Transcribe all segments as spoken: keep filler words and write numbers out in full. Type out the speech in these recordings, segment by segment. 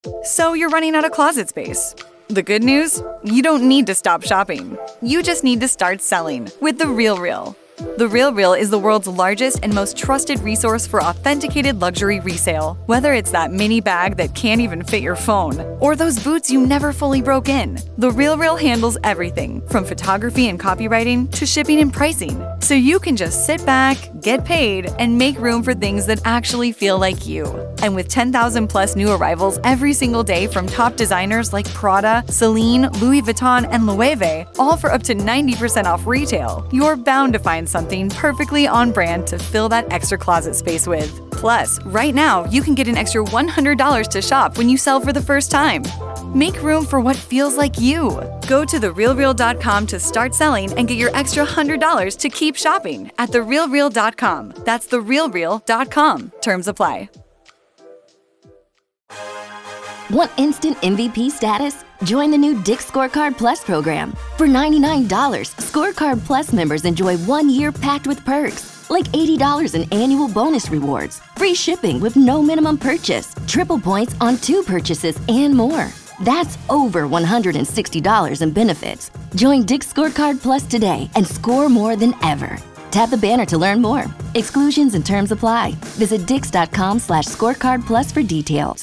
So you're running out of closet space. The good news? You don't need to stop shopping. You just need to start selling with The RealReal. The RealReal is the world's largest and most trusted resource for authenticated luxury resale. Whether it's that mini bag that can't even fit your phone, or those boots you never fully broke in, The RealReal handles everything from photography and copywriting to shipping and pricing. So you can just sit back, get paid, and make room for things that actually feel like you. And with ten thousand plus new arrivals every single day from top designers like Prada, Celine, Louis Vuitton, and Loewe, all for up to ninety percent off retail, you're bound to find something perfectly on brand to fill that extra closet space with. Plus, right now, you can get an extra one hundred dollars to shop when you sell for the first time. Make room for what feels like you. Go to the real real dot com to start selling and get your extra one hundred dollars to keep shopping at the real real dot com. That's the real real dot com. Terms apply. Want instant M V P status? Join the new Dick's Scorecard Plus program. For ninety-nine dollars, Scorecard Plus members enjoy one year packed with perks, like eighty dollars in annual bonus rewards, free shipping with no minimum purchase, triple points on two purchases, and more. That's over one hundred sixty dollars in benefits. Join Dick's Scorecard Plus today and score more than ever. Tap the banner to learn more. Exclusions and terms apply. Visit dix.com slash scorecard plus for details.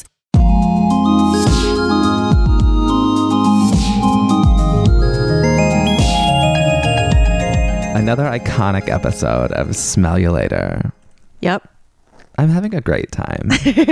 Another iconic episode of Smell You Later. Yep. I'm having a great time.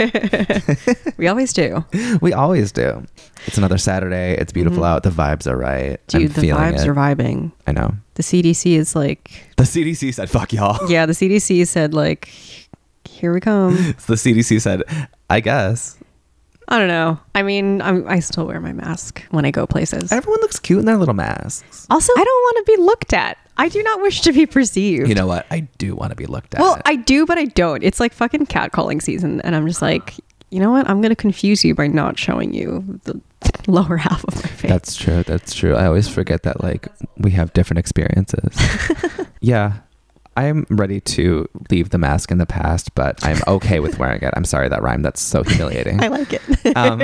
We always do. We always do. It's another Saturday. It's beautiful mm-hmm. out. The vibes are right. Dude, I'm the feeling vibes it. are vibing. I know. The C D C is like... The C D C said, fuck y'all. Yeah, the C D C said, like, here we come. The C D C said, I guess. I don't know. I mean, I'm, I still wear my mask when I go places. Everyone looks cute in their little masks. Also, I don't want to be looked at. I do not wish to be perceived. You know what? I do want to be looked at. Well, I do, but I don't. It's like fucking catcalling season. And I'm just like, you know what? I'm going to confuse you by not showing you the lower half of my face. That's true. That's true. I always forget that, like, we have different experiences. Yeah. I'm ready to leave the mask in the past, but I'm okay with wearing it. I'm sorry that rhyme. That's so humiliating. I like it. Um,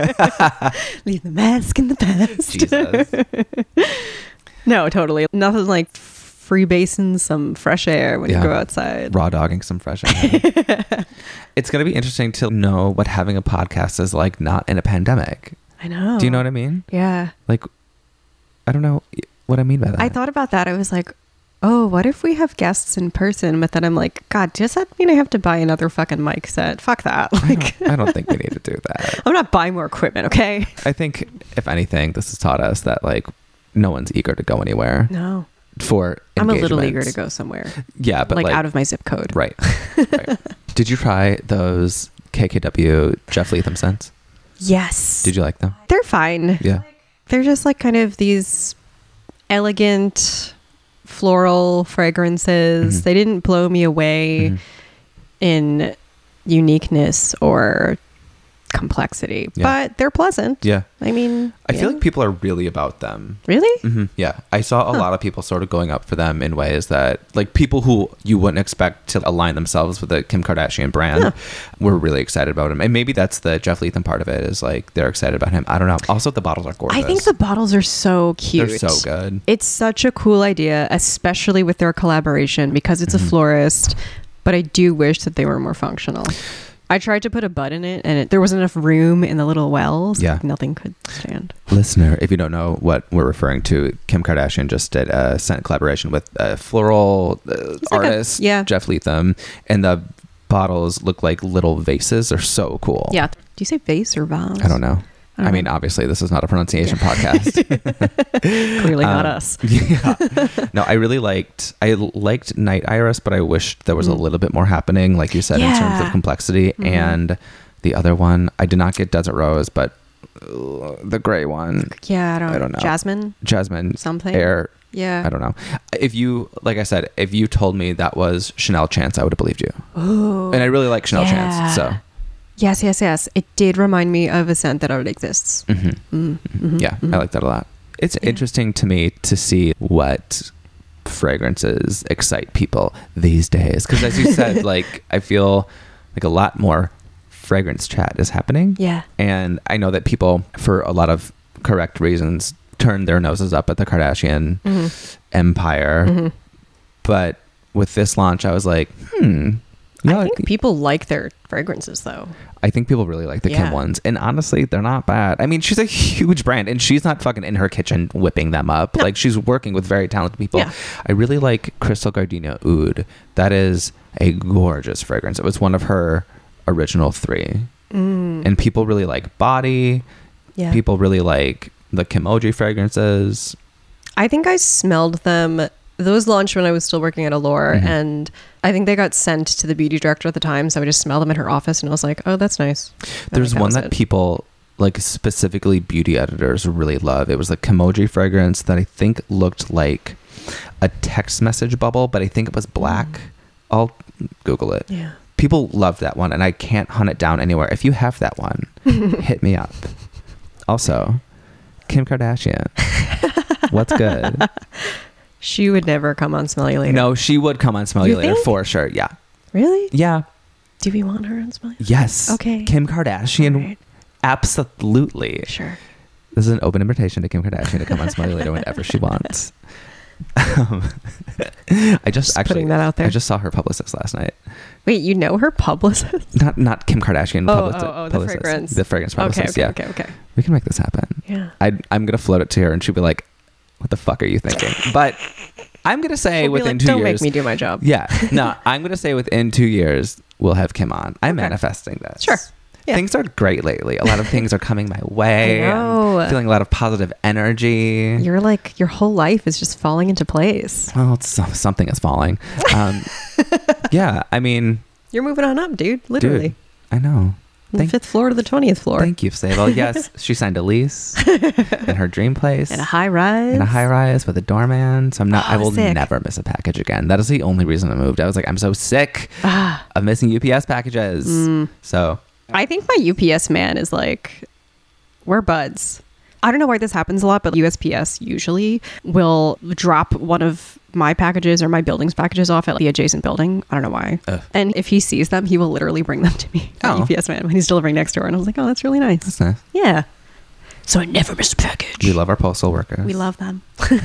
leave the mask in the past. Jesus. No, totally. Nothing like freebasing some fresh air when yeah. you go outside. Raw dogging some fresh air. It's going to be interesting to know what having a podcast is like not in a pandemic. I know. Do you know what I mean? Yeah. Like, I don't know what I mean by that. I thought about that. I was like, oh, what if we have guests in person? But then I'm like, God, does that mean I have to buy another fucking mic set? Fuck that. Like, I don't, I don't think we need to do that. I'm not buying more equipment, okay? I think, if anything, this has taught us that, like, no one's eager to go anywhere. No. For I'm a little eager to go somewhere. Yeah, but like, like out of my zip code. Right. Right. Did you try those K K W Jeff Leatham scents? Yes. Did you like them? They're fine. Yeah. They're just like kind of these elegant floral fragrances. Mm-hmm. They didn't blow me away mm-hmm. in uniqueness or complexity, yeah. but they're pleasant. Yeah. I mean, I yeah. feel like people are really about them. Really? Mm-hmm. Yeah. I saw a huh. lot of people sort of going up for them in ways that, like, people who you wouldn't expect to align themselves with the Kim Kardashian brand yeah. were really excited about him. And maybe that's the Jeff Leatham part of it, is like they're excited about him. I don't know. Also, the bottles are gorgeous. I think the bottles are so cute. They're so good. It's such a cool idea, especially with their collaboration, because it's mm-hmm. a florist, but I do wish that they were more functional. I tried to put a bud in it, and it, there wasn't enough room in the little wells. Yeah. Nothing could stand. Listener, if you don't know what we're referring to, Kim Kardashian just did a scent collaboration with a floral uh, artist, like a, yeah. Jeff Leatham, and the bottles look like little vases. They're so cool. Yeah. Do you say vase or vase? I don't know. I, don't I mean, know. Obviously, this is not a pronunciation yeah. podcast. Clearly um, not us. Yeah. No, I really liked, I liked Night Iris, but I wished there was mm. a little bit more happening, like you said, yeah. in terms of complexity. Mm. And the other one, I did not get Desert Rose, but uh, the gray one. Yeah, I don't, I don't know. Jasmine? Jasmine. Something. Air. Yeah. I don't know. If you, like I said, if you told me that was Chanel Chance, I would have believed you. Ooh. And I really like Chanel yeah. Chance, so. Yes, yes, yes. It did remind me of a scent that already exists. Mm-hmm. Mm, mm-hmm, yeah, mm-hmm. I like that a lot. It's yeah. interesting to me to see what fragrances excite people these days. Because as you said, like, I feel like a lot more fragrance chat is happening. Yeah. And I know that people, for a lot of correct reasons, turn their noses up at the Kardashian mm-hmm. empire. Mm-hmm. But with this launch, I was like, hmm. You know, I think people like their fragrances, though. I think people really like the Yeah. Kim ones. And honestly, they're not bad. I mean, she's a huge brand, and she's not fucking in her kitchen whipping them up. No. Like, she's working with very talented people. Yeah. I really like Crystal Gardenia Oud. That is a gorgeous fragrance. It was one of her original three. Mm. And people really like Body. Yeah. People really like the Kimoji fragrances. I think I smelled them. Those launched when I was still working at Allure, mm-hmm. and I think they got sent to the beauty director at the time, so I would just smell them in her office, and I was like, oh, that's nice. There's that one that it. people, like specifically beauty editors, really love. It was the Kimoji fragrance that I think looked like a text message bubble, but I think it was black. Mm. I'll Google it. Yeah. People love that one, and I can't hunt it down anywhere. If you have that one, hit me up. Also, Kim Kardashian. What's good? She would never come on Smell You Later. No, she would come on Smell You, You Later think? for sure. Yeah. Really? Yeah. Do we want her on Smell You Later? Yes. Okay. Kim Kardashian. Right. Absolutely. Sure. This is an open invitation to Kim Kardashian to come on Smell You Later whenever she wants. Um, I just, Just actually putting that out there. I just saw her publicist last night. Wait, you know her publicist? Not not Kim Kardashian. Oh, publicist, oh, oh, the publicist. fragrance. The fragrance publicist. Okay, okay, yeah. okay, okay. We can make this happen. Yeah. I I'm gonna float it to her, and she'll be like, "What the fuck are you thinking?" But I'm gonna say She'll be within like, two Don't years. make me do my job. Yeah. No, I'm gonna say within two years we'll have Kim on. I'm Okay. manifesting this. Sure. Yeah. Things are great lately. A lot of things are coming my way. I know. I'm feeling a lot of positive energy. You're like, your whole life is just falling into place. Well, it's, something is falling. Um, yeah, I mean, You're moving on up, dude. Literally. dude, I know. From the Thank, fifth floor to the twentieth floor. thank you, Sable. Yes, she signed a lease in her dream place. In a high rise. In a high rise with a doorman. So I'm not, Oh, I will sick. never miss a package again. That is the only reason I moved. I was like, I'm so sick Ah. of missing U P S packages. Mm. So I think my U P S man is like, we're buds. I don't know why this happens a lot, but U S P S usually will drop one of my packages or my building's packages off at the adjacent building. I don't know why. Ugh. And if he sees them, he will literally bring them to me. Oh. U P S man when he's delivering next door. And I was like, oh, that's really nice. that's nice. Yeah. So I never miss a package. We love our postal workers. We love them.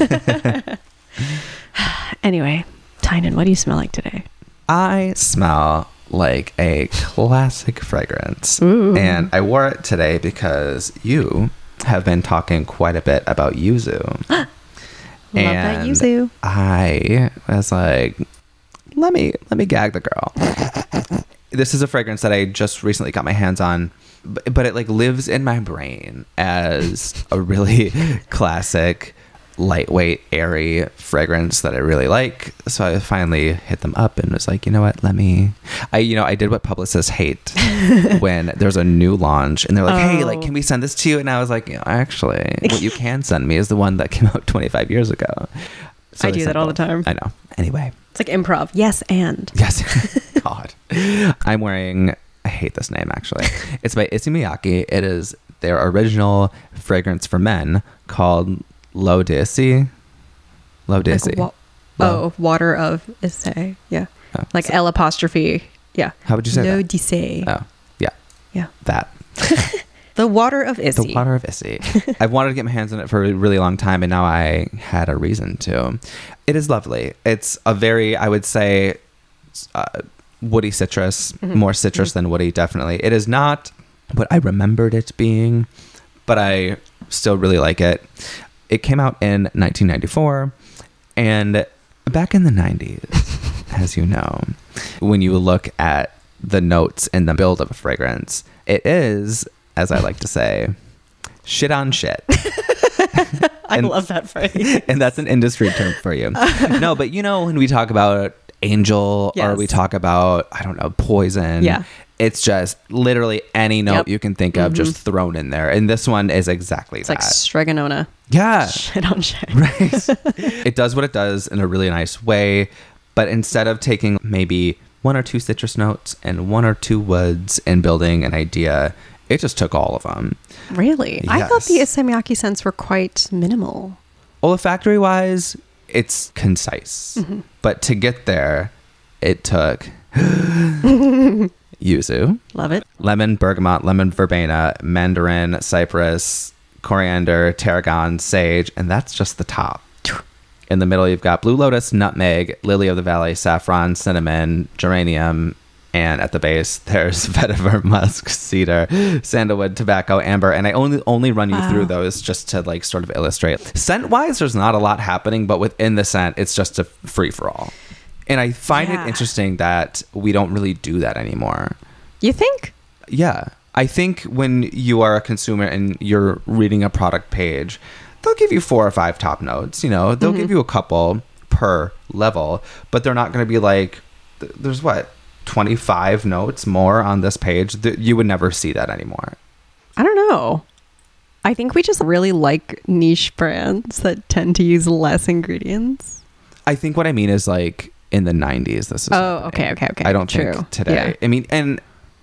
Anyway, Tynan, what do you smell like today? I smell like a classic fragrance. Ooh. And I wore it today because you have been talking quite a bit about yuzu. Love that And yuzu. I was like, let me let me gag the girl. This is a fragrance that I just recently got my hands on, but, but it like lives in my brain as a really classic, lightweight, airy fragrance that I really like. So I finally hit them up and was like, you know what, let me I you know I did what publicists hate when there's a new launch and they're like, hey, Oh. like, can we send this to you? And I was like, you know, actually what you can send me is the one that came out twenty-five years ago. So I do sent that all the both. time. I know. Anyway, It's like improv. Yes, and. yes. God, I'm wearing, I hate this name actually. It's by Issey Miyake. It is their original fragrance for men called L'Eau d'Issey. L'Eau d'Issey. Like wa- L'Eau. oh, water of Issey. Yeah. Oh, Like so- L apostrophe. Yeah. How would you say L'Eau that? d'Issey. Oh, yeah, Yeah. that. The water of Issey. The water of Issey. I've wanted to get my hands on it for a really long time, and now I had a reason to. It is lovely. It's a very, I would say, uh, woody citrus, Mm-hmm. more citrus mm-hmm. than woody, definitely. It is not what I remembered it being, but I still really like it. It came out in nineteen ninety-four, and back in the nineties, as you know, when you look at the notes in the build of a fragrance, it is, as I like to say, shit on shit. I And- love that phrase. And that's an industry term for you. No, but you know, when we talk about Angel or Yes. we talk about, I don't know, Poison. Yeah. It's just literally any note Yep. you can think of Mhm. just thrown in there. And this one is exactly It's that. like Stregonona. yeah. Shit on shit. Right. It does what it does in a really nice way. But instead of taking maybe one or two citrus notes and one or two woods and building an idea, it just took all of them. Really? I thought Yes. the Issey Miyake scents were quite minimal. Olfactory wise, it's concise. Mm-hmm. But to get there, it took yuzu, Love it. lemon, bergamot, lemon verbena, mandarin, cypress, coriander, tarragon, sage, and that's just the top. In the middle, you've got blue lotus, nutmeg, lily of the valley, saffron, cinnamon, geranium, and at the base, there's vetiver, musk, cedar, sandalwood, tobacco, amber, and I only only run you Wow. through those just to like sort of illustrate. Scent-wise, there's not a lot happening, but within the scent, it's just a free-for-all. And I find Yeah. it interesting that we don't really do that anymore. You think? Yeah. I think when you are a consumer and you're reading a product page, they'll give you four or five top notes. You know, they'll Mm-hmm. give you a couple per level, but they're not going to be like, th- there's what, twenty-five notes more on this page? Th- you would never see that anymore. I don't know. I think we just really like niche brands that tend to use less ingredients. I think what I mean is like in the nineties, this is Oh, happening. okay, okay, okay. I don't True. think today. Yeah. I mean, and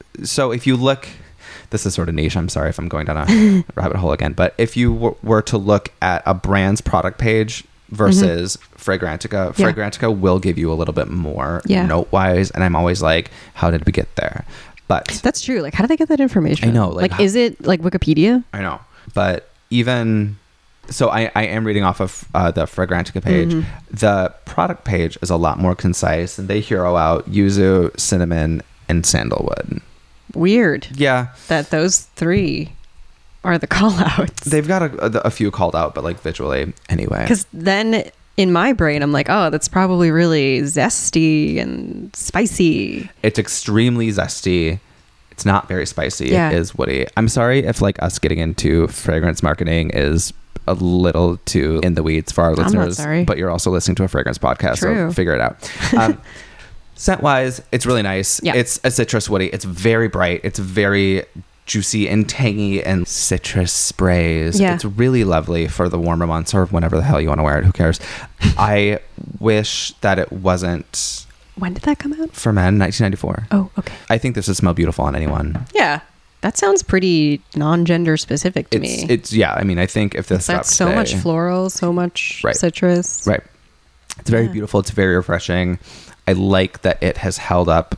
so if you look, this is sort of niche. I'm sorry if I'm going down a rabbit hole again, but if you w- were to look at a brand's product page versus Fragrantica, Yeah. Fragrantica will give you a little bit more Yeah. note-wise, and I'm always like, how did we get there? But That's true. Like, how do they get that information? I know, like, Like, how- is it like Wikipedia? I know, but even so, I, I am reading off of uh, the Fragrantica page. Mm-hmm. The product page is a lot more concise, and they hero out yuzu, cinnamon, and sandalwood. Weird Yeah, that those three are the call outs. they've got a, a few called out, but like visually anyway. Because then in my brain, I'm like, oh, that's probably really zesty and spicy. It's extremely zesty. It's not very spicy. Yeah. It is woody. I'm sorry if like us getting into fragrance marketing is a little too in the weeds for our not listeners, sorry. but you're also listening to a fragrance podcast, True. so figure it out. Um, scent wise, it's really nice. Yeah. It's a citrus woody. It's very bright. It's very juicy and tangy and citrus sprays. Yeah. It's really lovely for the warmer months or whenever the hell you want to wear it. Who cares? I wish that it wasn't When did that come out? for men, nineteen ninety-four. Oh, okay. I think this would smell beautiful on anyone. Yeah. That sounds pretty non-gender specific to It's, me. it's yeah. I mean, I think if this That's dropped so today- much floral, so much Right. citrus. right? It's very Yeah. beautiful. It's very refreshing. I like that it has held up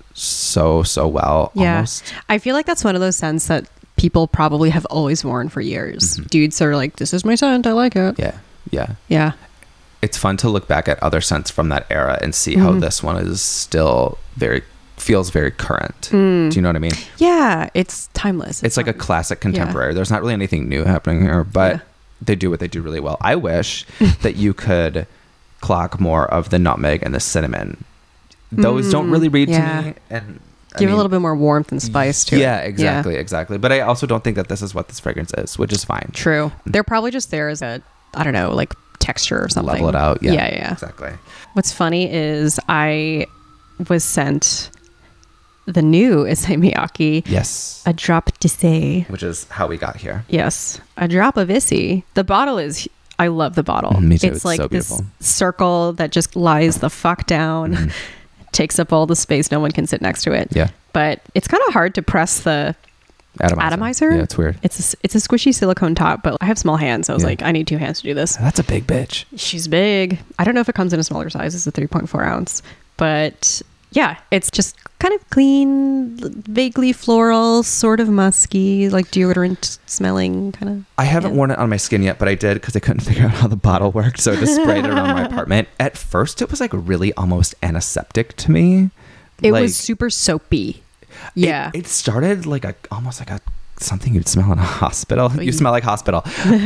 so so well. Yeah. Almost. I feel like that's one of those scents that people probably have always worn for years. Dudes are like, this is my scent. I like it. Yeah, yeah. Yeah. It's fun to look back at other scents from that era and see how Mhm. this one is still very feels very current. Mm. Do you know what I mean? Yeah. It's timeless. It's like a fun. classic contemporary. There's not really anything new happening here, but Yeah. they do what they do really well. I wish that you could clock more of the nutmeg and the cinnamon. Those don't Mm, really read yeah. to me. And I Give mean, a little bit more warmth and spice to yeah, it. exactly, exactly. But I also don't think that this is what this fragrance is, which is fine. True. They're probably just there as a, I don't know, like texture or something. Level it out. Yeah, Yeah. Yeah. exactly. What's funny is I was sent the new Issey Miyake, Yes, a drop d'Issey. which is how we got here. Yes, a drop of Issey. The bottle is, I love the bottle. Mm, me too. It's, It's like so this beautiful. circle that just lies the fuck down, Mhm. takes up all the space. No one can sit next to it. Yeah, But it's kind of hard to press the atomizer. atomizer. Yeah, it's weird. It's a, it's a squishy silicone top, but I have small hands. So I was Yeah. like, I need two hands to do this. That's a big bitch. She's big. I don't know if it comes in a smaller size. It's a three point four ounce. But yeah, it's just kind of clean, vaguely floral, sort of musky, like deodorant smelling kind of. I haven't Yeah. worn it on my skin yet, but I did because I couldn't figure out how the bottle worked. So I just sprayed it around my apartment. At first, it was like really almost antiseptic to me. It Like, was super soapy. it- Yeah. It, started like a almost like a something you'd smell in a hospital. You smell like hospital.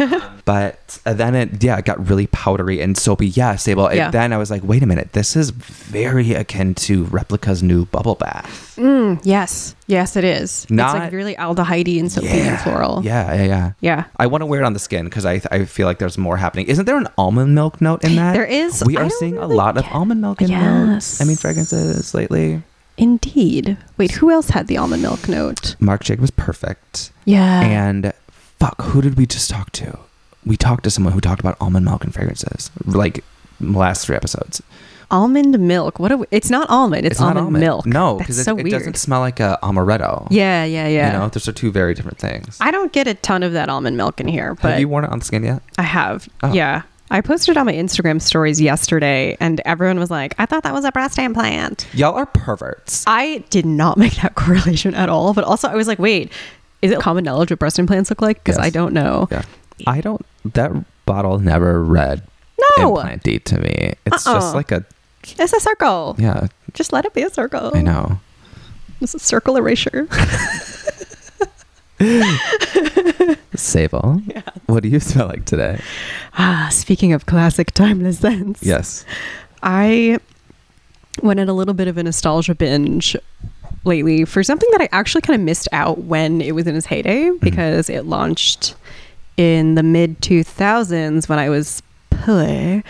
But uh, then it, yeah, it got really powdery and soapy. Yeah, Sable. It, Yeah. Then I was like, wait a minute. This is very akin to Replica's new bubble bath. Mm, yes. Yes, it is. Not- it's like really aldehyde and soapy and floral. Yeah, yeah, yeah. Yeah. I want to wear it on the skin because I, I feel like there's more happening. Isn't there an almond milk note in that? There is. We I are don't seeing a really lot of get- almond milk in Yes. notes. I mean, fragrances lately. Indeed. Wait, who else had the almond milk note? Marc Jacobs Perfect. Yeah. And fuck, who did we just talk to? We talked to someone who talked about almond milk and fragrances, like last three episodes. Almond milk. What? A, it's not almond. It's, not almond, milk. No, That's because it, so it weird. doesn't smell like a amaretto. Yeah, yeah, yeah. You know, those are two very different things. I don't get a ton of that almond milk in here, but Have you worn it on the skin yet? I have. Oh. Yeah. I posted on my Instagram stories yesterday and everyone was like, I thought that was a breast implant. Y'all are perverts. I did not make that correlation at all. But also I was like, wait, is it common knowledge what breast implants look like? Because Yes. I don't know. Yeah. I don't, that bottle never read No. implanty to me. It's Uh-uh. just like a, It's a circle. yeah, Just let it be a circle. I know. It's a circle erasure. Sable, Yeah. what do you smell like today? Ah, speaking of classic timeless scents. Yes. I went on a little bit of a nostalgia binge lately for something that I actually kind of missed out when it was in its heyday because it launched in the mid two thousands when I was poor.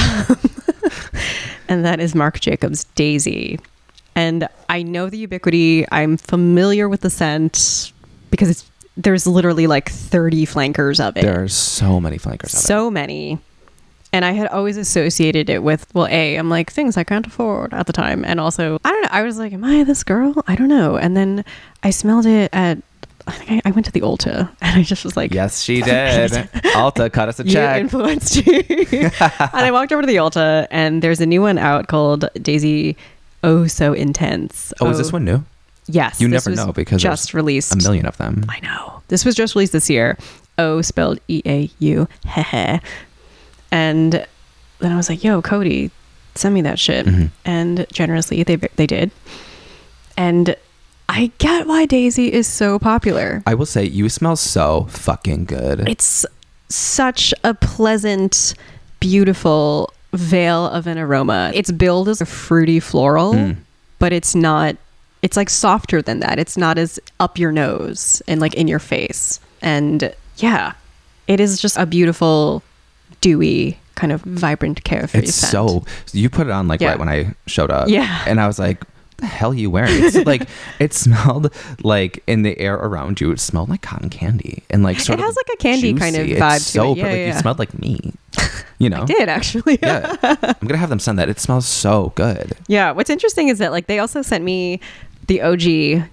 And that is Marc Jacobs Daisy. And I know the ubiquity. I'm familiar with the scent because it's there's literally like thirty flankers of it. There are so many flankers of it. So many. And I had always associated it with, well, A, I'm like, things I can't afford at the time. And also, I don't know. I was like, am I this girl? I don't know. And then I smelled it at, I think I, I went to the Ulta and I just was like, Yes, she did. Ulta cut us a you check. influenced me. And I walked over to the Ulta and there's a new one out called Daisy Oh So Intense. Oh, is this one new? Yes. You this never was know because just there's released. a million of them. I know. This was just released this year. O spelled E A U. Heh. And then I was like, yo, Cody, send me that shit. Mhm. And generously, they they did. And I get why Daisy is so popular. I will say, you smell so fucking good. It's such a pleasant, beautiful veil of an aroma. It's billed as a fruity floral, Mm. but it's not, it's like softer than that. It's not as up your nose and like in your face. And yeah, it is just a beautiful, dewy, kind of vibrant, carefree It's scent. so, you put it on like Yeah. right when I showed up. Yeah. And I was like, what the hell are you wearing? It's like, it smelled like in the air around you, it smelled like cotton candy. And like sort It of has like a candy kind of juicy. vibe It's to so it. Yeah, per- like yeah, you yeah. smelled like me. You know? I did actually. Yeah. I'm gonna have them send that. It smells so good. Yeah, what's interesting is that like they also sent me the O G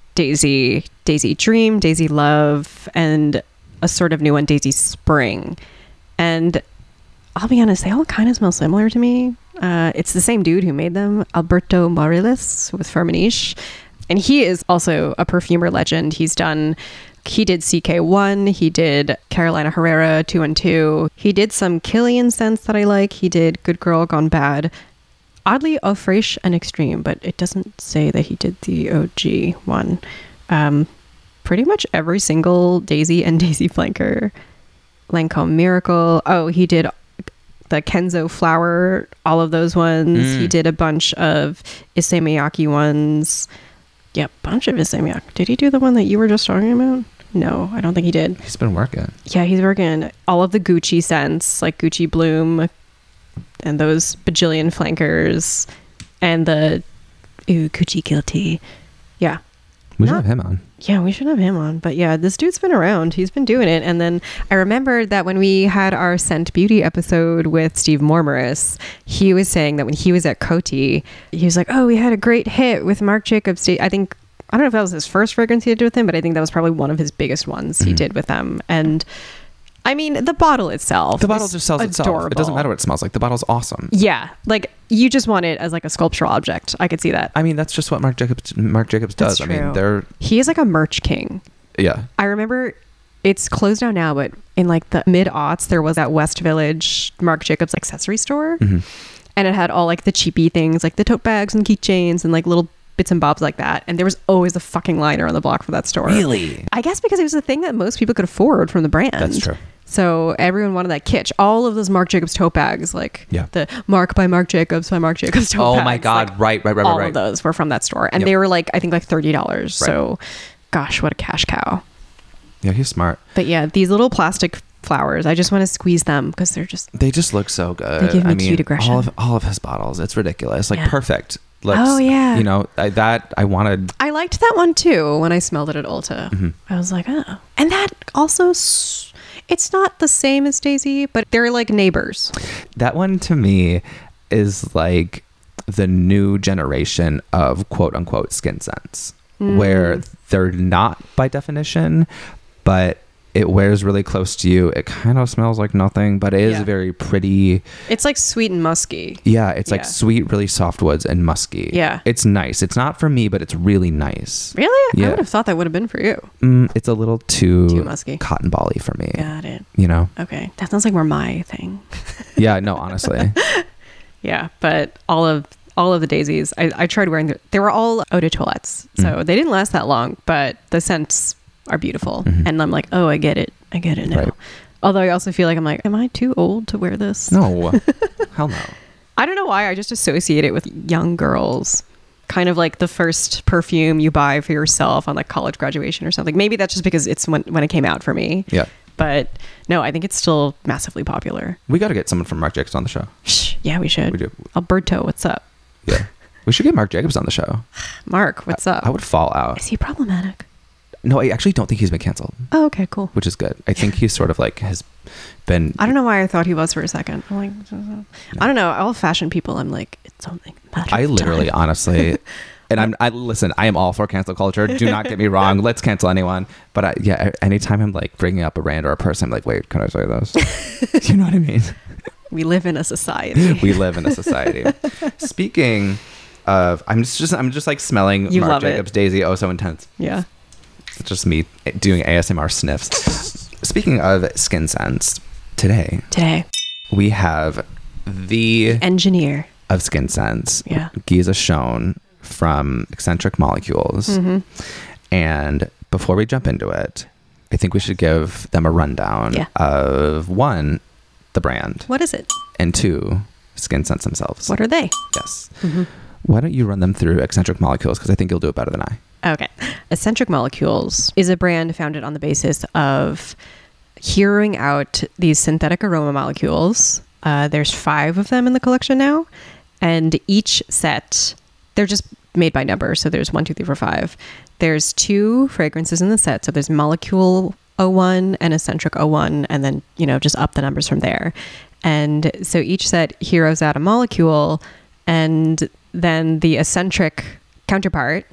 Daisy, Daisy Dream, Daisy Love, and a sort of new one, Daisy Spring. And I'll be honest, they all kind of smell similar to me. Uh, it's the same dude who made them, Alberto Marilis with Firmenich. And he is also a perfumer legend. He's done, he did C K one, he did Carolina Herrera two and two. He did some Killian scents that I like. He did Good Girl Gone Bad. Oddly, Eau Fraiche and Extreme, but it doesn't say that he did the O G one. Um, pretty much every single Daisy and Daisy flanker. Lancome Miracle. Oh, he did the Kenzo Flower, all of those ones. Mm. He did a bunch of Issey Miyake ones. Yeah, bunch of Issey Miyake. Did he do the one that you were just talking about? No, I don't think he did. He's been working. Yeah, he's working all of the Gucci scents, like Gucci Bloom and those bajillion flankers and the ooh, Gucci Guilty. Yeah. We should Not- have him on. Yeah, we should have him on. But yeah, this dude's been around. He's been doing it. And then I remembered that when we had our Scent Beauty episode with Steve Mormaris, he was saying that when he was at Coty, he was like, oh, we had a great hit with Marc Jacobs. I think, I don't know if that was his first fragrance he did with him, but I think that was probably one of his biggest ones he Mhm. did with them. And I mean, the bottle itself. The bottle is just sells itself. It adorable. doesn't matter what it smells like. The bottle's awesome. Yeah. Like you just want it as like a sculptural object. I could see that. I mean, that's just what Marc Jacobs Marc Jacobs does. That's I mean, true. they're He is like a merch king. yeah. I remember it's closed down now, but in like the mid aughts, there was that West Village Marc Jacobs accessory store. Mhm. And it had all like the cheapy things, like the tote bags and keychains and like little bits and bobs like that. And there was always a fucking liner on the block for that store. Really? I guess because it was the thing that most people could afford from the brand. That's true. So everyone wanted that kitsch. All of those Marc Jacobs tote bags, like Yeah. the Marc by Marc Jacobs by Marc Jacobs tote Oh bags. my God! like, right, right, right, all right, of right. those were from that store. And Yep. they were like, I think like thirty dollars. Right. So gosh, what a cash cow. Yeah, he's smart. But yeah, these little plastic flowers, I just want to squeeze them because they're just They just look so good. They give me I mean, cute aggression. all of all of his bottles. It's ridiculous. Like Yeah. perfect. Looks, Oh, yeah. You know I, that I wanted. I liked that one too when I smelled it at Ulta. Mhm. I was like, oh. And that also, s- it's not the same as Daisy, but they're like neighbors. That one to me is like the new generation of quote unquote skin scents, Mm. where they're not by definition, but It wears really close to you. It kind of smells like nothing, but it is Yeah. very pretty. It's like sweet and musky. Yeah, it's like Yeah. sweet, really soft woods and musky. Yeah. It's nice. It's not for me, but it's really nice. Really? Yeah. I would have thought that would have been for you. Mm, it's a little too, Too musky. cotton ball-y for me. Got it. You know? Okay. That sounds like more my thing. Yeah, no, honestly. Yeah, but all of all of the daisies, I, I tried wearing. The, they were all eau de toilettes, so Mm. they didn't last that long. But the scents are beautiful, Mhm. and I'm like, oh, I get it, I get it now. Right. Although I also feel like I'm like, am I too old to wear this? No. Hell no. I don't know why. I just associate it with young girls. Kind of like the first perfume you buy for yourself on like college graduation or something. Maybe that's just because it's when when it came out for me. Yeah. But no, I think it's still massively popular. We got to get someone from Marc Jacobs on the show. Shh, yeah, we should. We do. Alberto, what's up? Yeah. We should get Marc Jacobs on the show. Mark, what's up? I would fall out. Is he problematic? No, I actually don't think he's been canceled, Oh, okay, cool. which is good. I think he's sort of like has been. I don't know why I thought he was for a second. I'm like, I don't know. All fashion people, I'm like, it's something. I literally, honestly, and I'm. I listen. I am all for cancel culture. Do not get me wrong. Let's cancel anyone. But I, yeah, anytime I'm like bringing up a brand or a person, I'm like, wait, can I say this? You know what I mean? We live in a society. We live in a society. Speaking of, I'm just, just I'm just like smelling You Marc love it. Jacobs Daisy. Oh, so intense. Yeah. It's just me doing A S M R sniffs. Speaking of skin scents, today Today, we have the engineer. of skin scents, Yeah. Giza Schoen from Eccentric Molecules. Mm-hmm. And before we jump into it, I think we should give them a rundown Yeah. of one, the brand, What is it? and two, skin scents themselves. What are they? Yes. Mm-hmm. Why don't you run them through Eccentric Molecules? Because I think you'll do it better than I. Okay. Eccentric Molecules is a brand founded on the basis of heroing out these synthetic aroma molecules. Uh, there's five of them in the collection now. And each set, they're just made by number. So there's one, two, three, four, five. There's two fragrances in the set. So there's Molecule oh one and Eccentric oh one. And then, you know, just up the numbers from there. And so each set heroes out a molecule. And then the Eccentric counterpart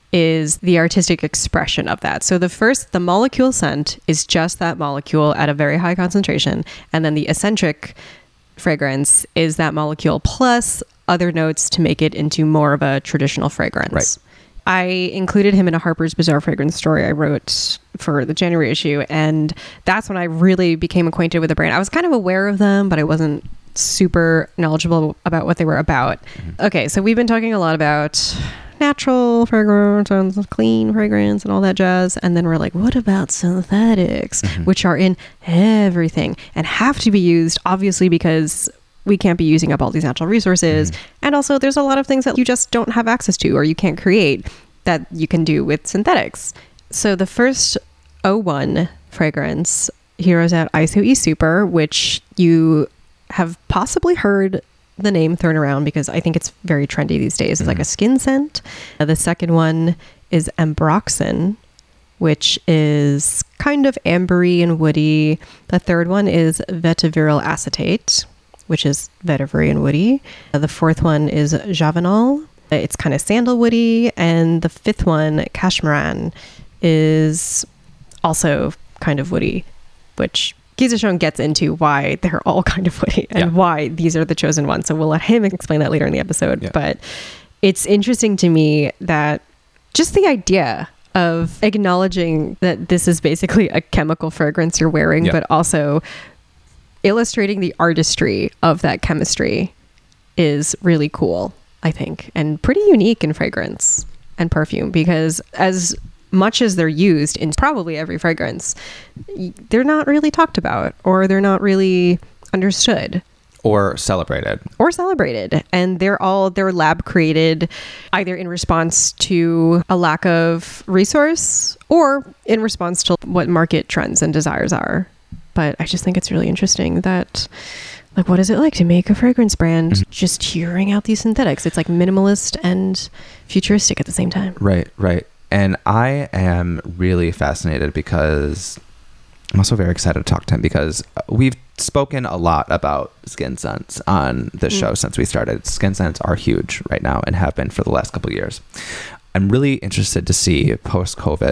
is the artistic expression of that. So the first, the molecule scent is just that molecule at a very high concentration. And then the eccentric fragrance is that molecule plus other notes to make it into more of a traditional fragrance. Right. I included him in a Harper's Bazaar fragrance story I wrote for the January issue. And that's when I really became acquainted with the brand. I was kind of aware of them, but I wasn't super knowledgeable about what they were about. Mm-hmm. Okay, so we've been talking a lot about natural fragrance and clean fragrance and all that jazz, and then we're like, what about synthetics, mm-hmm. which are in everything and have to be used obviously because we can't be using up all these natural resources, mm-hmm. and also there's a lot of things that you just don't have access to or you can't create that you can do with synthetics. So the first oh one fragrance heroes out I S O E Super, which you have possibly heard the name thrown around because I think it's very trendy these days. It's mm-hmm. like a skin scent. Uh, the second one is Ambroxan, which is kind of ambery and woody. The third one is Vetiviryl acetate, which is vetivery and woody. Uh, the fourth one is Javanol. It's kind of sandalwoody. And the fifth one, Cashmeran, is also kind of woody, which Giza Schoen gets into why they're all kind of woody and yeah. why these are the chosen ones. So we'll let him explain that later in the episode. Yeah. But it's interesting to me that just the idea of acknowledging that this is basically a chemical fragrance you're wearing, yeah. but also illustrating the artistry of that chemistry is really cool, I think, and pretty unique in fragrance and perfume, because as much as they're used in probably every fragrance, they're not really talked about, or they're not really understood, or celebrated or celebrated. And they're all they're lab created, either in response to a lack of resource or in response to what market trends and desires are. But I just think it's really interesting that, like, what is it like to make a fragrance brand mm-hmm. just hearing out these synthetics? It's like minimalist and futuristic at the same time. Right, right. And I am really fascinated because I'm also very excited to talk to him, because we've spoken a lot about skin scents on this mm. show since we started. Skin scents are huge right now and have been for the last couple of years. I'm really interested to see post-COVID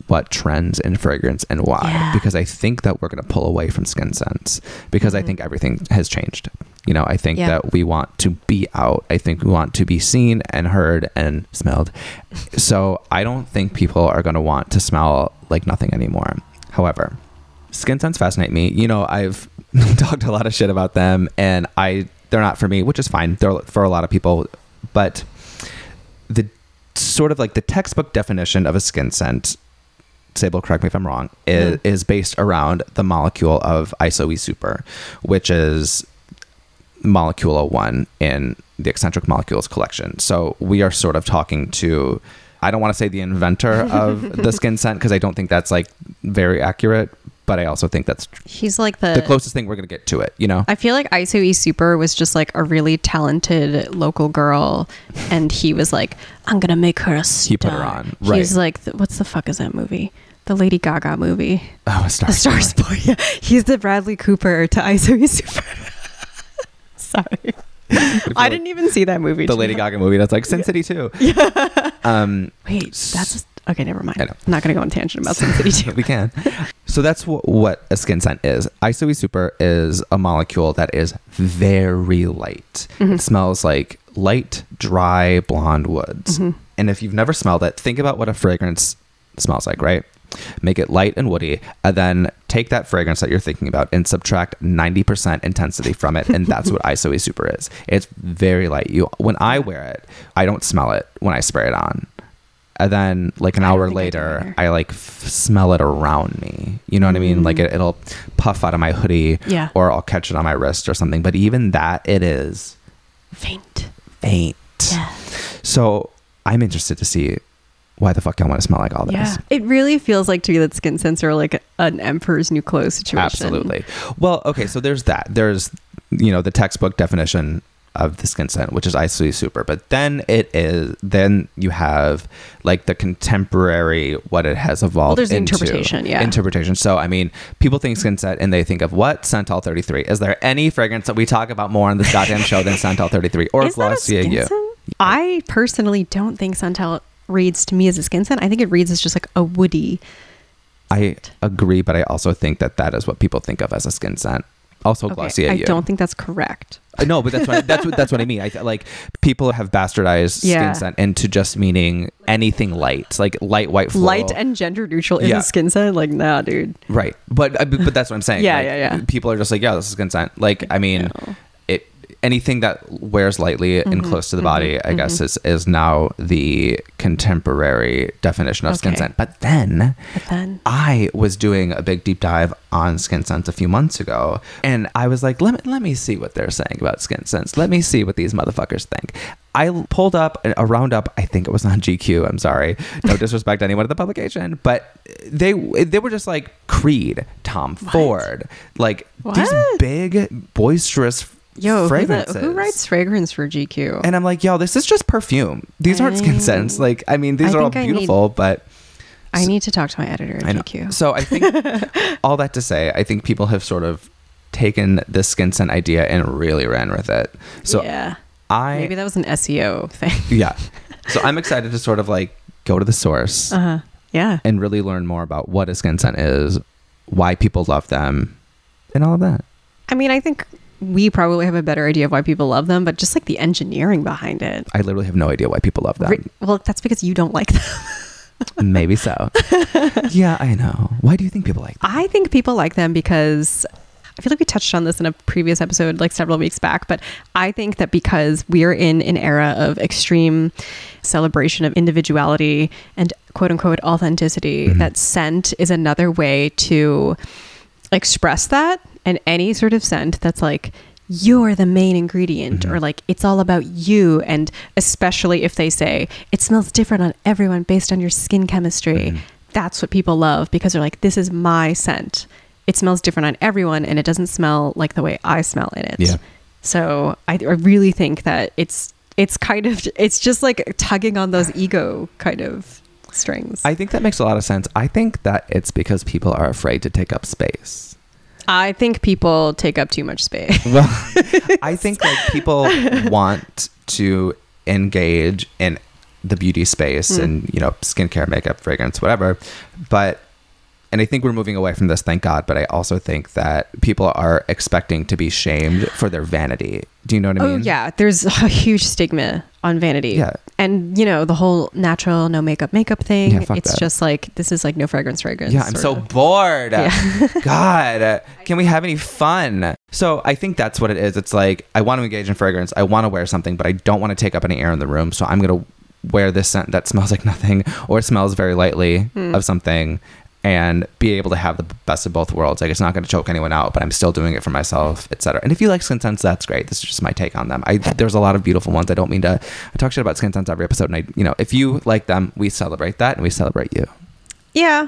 what trends in fragrance and why, Yeah. because I think that we're going to pull away from Skin Sense because Mm-hmm. I think everything has changed. You know, I think Yeah. that we want to be out. I think we want to be seen and heard and smelled. So I don't think people are going to want to smell like nothing anymore. However, Skin Sense fascinate me. You know, I've talked a lot of shit about them, and I they're not for me, which is fine. They're for a lot of people, but the sort of like the textbook definition of a skin scent, Sable, correct me if I'm wrong, is, Mm. is based around the molecule of isoe super, which is molecule oh one in the eccentric molecules collection. So we are sort of talking to, I don't want to say the inventor of the skin scent because I don't think that's like very accurate, but I also think that's He's like the, the closest thing we're going to get to it, you know? I feel like isoe super was just like a really talented local girl, and he was like, I'm gonna make her a star. He put her on, right. He's like, th- what's the fuck is that movie? The Lady Gaga movie. Oh, a star. The Star Sport. Yeah. He's the Bradley Cooper to isoe super. Sorry. I didn't even see that movie. The too. Lady Gaga movie that's like Sin City too. Yeah. Um, Wait, that's okay. Never mind. I know. I'm not gonna go on a tangent about Sin City too. we can. So that's what, what a skin scent is. isoe super is a molecule that is very light. Mm-hmm. It smells like light, dry, blonde woods. Mm-hmm. And if you've never smelled it, think about what a fragrance smells like, right? Make it light and woody, and then take that fragrance that you're thinking about and subtract ninety percent intensity from it, and that's what isoe super is. It's very light. You when I wear it, I don't smell it when I spray it on. And then like an I don't hour think I do later, either. I, like f- smell it around me. You know what I mean? Like it, it'll puff out of my hoodie, Yeah. or I'll catch it on my wrist or something. But even that, it is Faint. faint. Yeah. So I'm interested to see why the fuck I want to smell like all this. Yeah. It really feels like to me that Skin Sense are like an Emperor's New Clothes situation. Absolutely. Well, okay, so there's that. There's, you know, the textbook definition of the skin scent, which is isoe super. But then it is, then you have like the contemporary, what it has evolved Well, there's the into. interpretation, yeah. Interpretation. So, I mean, people think skin scent and they think of what? Santal thirty-three. Is there any fragrance that we talk about more on this goddamn show than Santal thirty-three or Is that a Glossier skin You? scent? I personally don't think Santal reads to me as a skin scent. I think it reads as just like a woody. I agree, but I also think that that is what people think of as a skin scent. Also, Okay, Glossier I You. don't think that's correct. Uh, No, but that's what that's what that's what I mean. I th- like people have bastardized Yeah. skin scent into just meaning anything light, like light white floral. Light and gender neutral is Yeah. a skin scent. Like, nah, dude. right, but uh, but that's what I'm saying. Yeah, Like, yeah, yeah. People are just like, yeah, this is skin scent. Like, I mean, No. it anything that wears lightly Mm-hmm, and close to the body, I guess, is is now the contemporary definition of skin Okay. scent. But then. But then, I was doing a big deep dive on skin scents a few months ago, and I was like, let me, let me see what they're saying about skin scents. Let me see what these motherfuckers think. I pulled up a roundup. I think it was on G Q. I'm sorry. No disrespect to anyone at the publication, but they they were just like Creed, Tom Ford, like these What? big boisterous yo, who, the, fragrances. who writes fragrance for G Q? And I'm like, yo, this is just perfume. These aren't skin I- scents. Like, I mean, these I are all think I need- beautiful, but. I need to talk to my editor I at know. G Q. So I think all that to say, I think people have sort of taken this skin scent idea and really ran with it. So yeah, I maybe that was an S E O thing. yeah. So I'm excited to sort of like go to the source Uh huh. Yeah. and really learn more about what a skin scent is, why people love them, and all of that. I mean, I think we probably have a better idea of why people love them, but just like the engineering behind it. I literally have no idea why people love them. Re- well, that's because you don't like them. Maybe so. Yeah, I know. Why do you think people like them? I think people like them because I feel like we touched on this in a previous episode, like several weeks back, but I think that because we're in an era of extreme celebration of individuality and quote unquote authenticity, Mm-hmm. that scent is another way to express that. And any sort of scent that's like, you're the main ingredient, Mm-hmm. or like it's all about you, and especially if they say it smells different on everyone based on your skin chemistry, Mm-hmm. that's what people love, because they're like, this is my scent, it smells different on everyone and it doesn't smell like the way I smell in it. Yeah. So I, I really think that it's it's kind of it's just like tugging on those ego kind of strings. I think that makes a lot of sense. I think that it's because people are afraid to take up space. I think people take up too much space. Well, I think like people want to engage in the beauty space Mm. and, you know, skincare, makeup, fragrance, whatever. But, and I think we're moving away from this, thank God. But I also think that people are expecting to be shamed for their vanity. Do you know what I mean? Oh, yeah. There's a huge stigma on vanity. Yeah. And, you know, the whole natural, no makeup, makeup thing. Yeah, fuck it's that. just like, this is like no fragrance, fragrance. Yeah, I'm so sorta. bored. Yeah. God, uh, can we have any fun? So I think that's what it is. It's like, I want to engage in fragrance. I want to wear something, but I don't want to take up any air in the room. So I'm going to wear this scent that smells like nothing or smells very lightly Mm. of something and be able to have the best of both worlds. Like, it's not going to choke anyone out, but I'm still doing it for myself, et cetera. And if you like skin scents, that's great. This is just my take on them. I, there's a lot of beautiful ones. I don't mean to, I talk shit about skin scents every episode. And I, you know, if you like them, we celebrate that and we celebrate you. Yeah.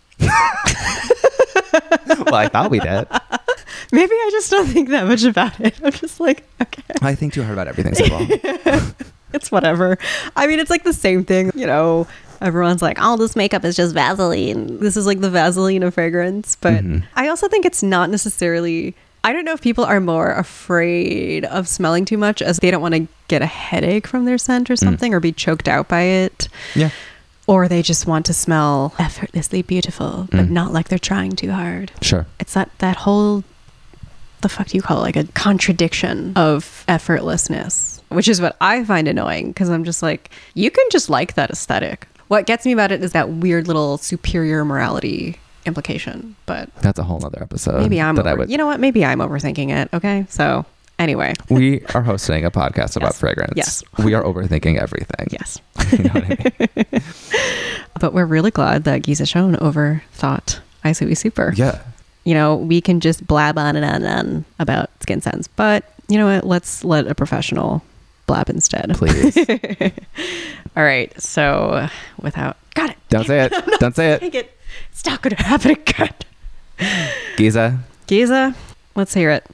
Well, I thought we did. Maybe I just don't think that much about it. I'm just like, okay. I think too hard about everything, Sybil. It's whatever. I mean, it's like the same thing, you know. Everyone's like, all this makeup is just Vaseline. This is like the Vaseline of fragrance. But Mhm. I also think it's not necessarily, I don't know if people are more afraid of smelling too much as they don't want to get a headache from their scent or something or be choked out by it. Yeah. Or they just want to smell effortlessly beautiful, but Mm. not like they're trying too hard. Sure. It's that, that whole, the fuck do you call it? Like a contradiction of effortlessness, which is what I find annoying because I'm just like, you can just like that aesthetic. What gets me about it is that weird little superior morality implication, but That's a whole nother episode. maybe I'm that I over, would. you know what? Maybe I'm overthinking it. Okay. So anyway, We are hosting a podcast about Yes. fragrance. Yes. We are overthinking everything. yes, You know what I mean? but we're really glad that Giza Schoen overthought Isui Super. Yeah. You know, we can just blab on and on and on about skin scents, but you know what? Let's let a professional blab instead. Please. All right. So without, got it. Don't say it. Don't say Dang it. it. It's not going to happen again. Giza. Giza, let's hear it.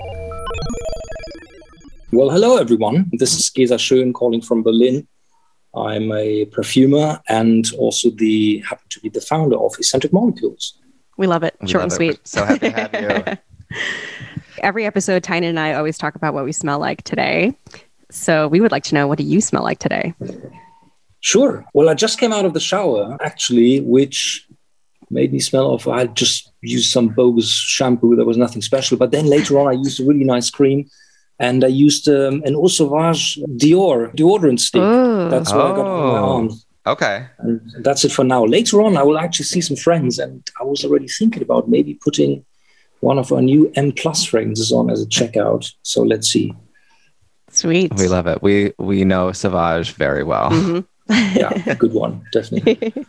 Well, hello, everyone. This is Gesa Schön calling from Berlin. I'm a perfumer and also the happen to be the founder of Eccentric Molecules. We love it. We Short love and it. sweet. We're so happy to have you. Every episode, Tynan and I always talk about what we smell like today. So we would like to know, what do you smell like today? Sure. Well, I just came out of the shower, actually, which made me smell of, I just used some bogus shampoo. There was nothing special. But then later on, I used a really nice cream. And I used um, an Eau Sauvage Dior deodorant stick. Oh. That's what I got on my Oh. arm. Okay. And that's it for now. Later on, I will actually see some friends. And I was already thinking about maybe putting one of our new M Plus fragrances on as a checkout. So let's see. Sweet. We love it. We we know Sauvage very well. Mm-hmm. Yeah, good one. Definitely.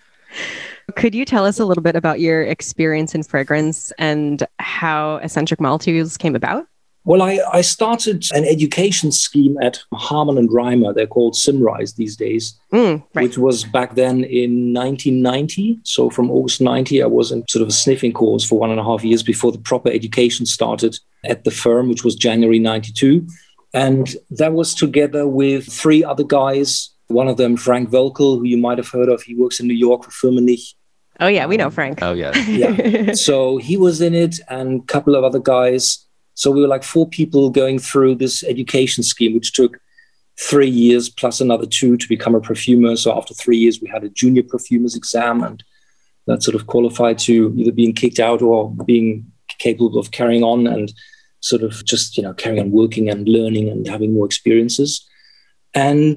Could you tell us a little bit about your experience in fragrance and how Eccentric Molecules came about? Well, I, I started an education scheme at Harman and Reimer. They're called Simrise these days, Mm, right. which was back then in nineteen ninety. So from August ninety, I was in sort of a sniffing course for one and a half years before the proper education started at the firm, which was January ninety-two. And that was together with three other guys. One of them, Frank Welkel, who you might have heard of. He works in New York for Firmenich. Oh, yeah. We know Frank. Oh yeah. Yeah. So he was in it and a couple of other guys. So we were like four people going through this education scheme, which took three years plus another two to become a perfumer. So after three years, we had a junior perfumer's exam, and that sort of qualified to either being kicked out or being capable of carrying on and sort of just, you know, carrying on working and learning and having more experiences. And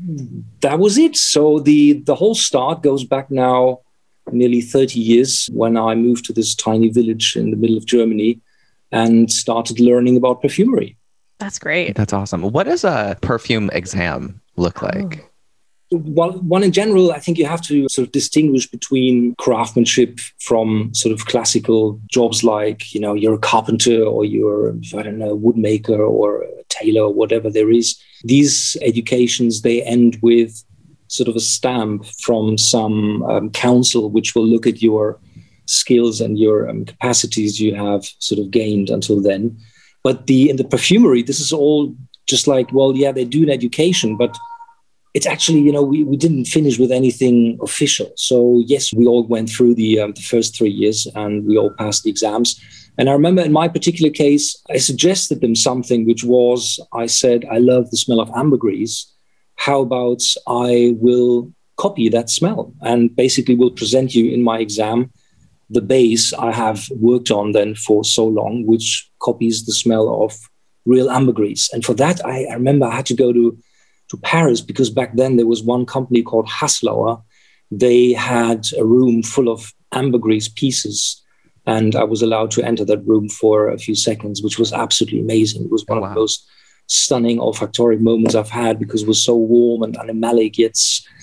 that was it. So the, the whole start goes back now nearly thirty years when I moved to this tiny village in the middle of Germany and started learning about perfumery. That's great. That's awesome. What does a perfume exam look like? Well, one in general, I think you have to sort of distinguish between craftsmanship from sort of classical jobs like, you know, you're a carpenter or you're, I don't know, a woodmaker or a tailor or whatever there is. These educations, they end with sort of a stamp from some um, council which will look at your skills and your um, capacities you have sort of gained until then. But the in the perfumery, this is all just like, well, yeah, they do an education, but it's actually, you know, we, we didn't finish with anything official. So yes, we all went through the, um, the first three years and we all passed the exams. And I remember in my particular case, I suggested them something which was, I said, I love the smell of ambergris. how about I will copy that smell and basically will present you in my exam the base I have worked on then for so long, which copies the smell of real ambergris. And for that, I, I remember I had to go to, to Paris because back then there was one company called Haslauer. They had a room full of ambergris pieces, and I was allowed to enter that room for a few seconds, which was absolutely amazing. It was one oh, wow. of the most stunning olfactory moments I've had because it was so warm and animalic, yet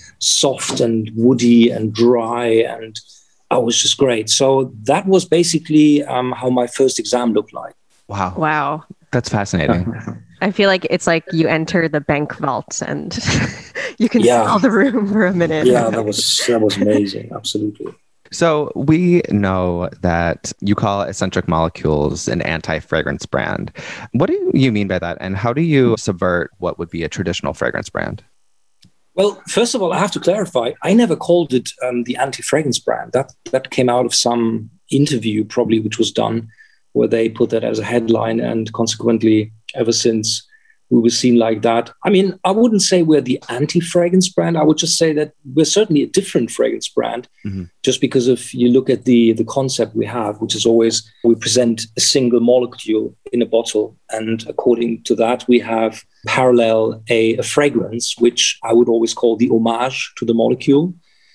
soft and woody and dry, and oh, it was just great. So that was basically um, how my first exam looked like. Wow. Wow. That's fascinating. I feel like it's like you enter the bank vault and you can yeah. smell the room for a minute. Yeah, that was that was amazing. Absolutely. So we know that you call Eccentric Molecules an anti-fragrance brand. What do you mean by that? And how do you subvert what would be a traditional fragrance brand? Well, first of all, I have to clarify, I never called it um, the anti-fragrance brand. That that came out of some interview probably, which was done, where they put that as a headline. And consequently, ever since, we were seen like that. I mean, I wouldn't say we're the anti-fragrance brand. I would just say that we're certainly a different fragrance brand, mm-hmm. just because if you look at the, the concept we have, which is always we present a single molecule in a bottle. And according to that, we have parallel a, a fragrance, which I would always call the homage to the molecule.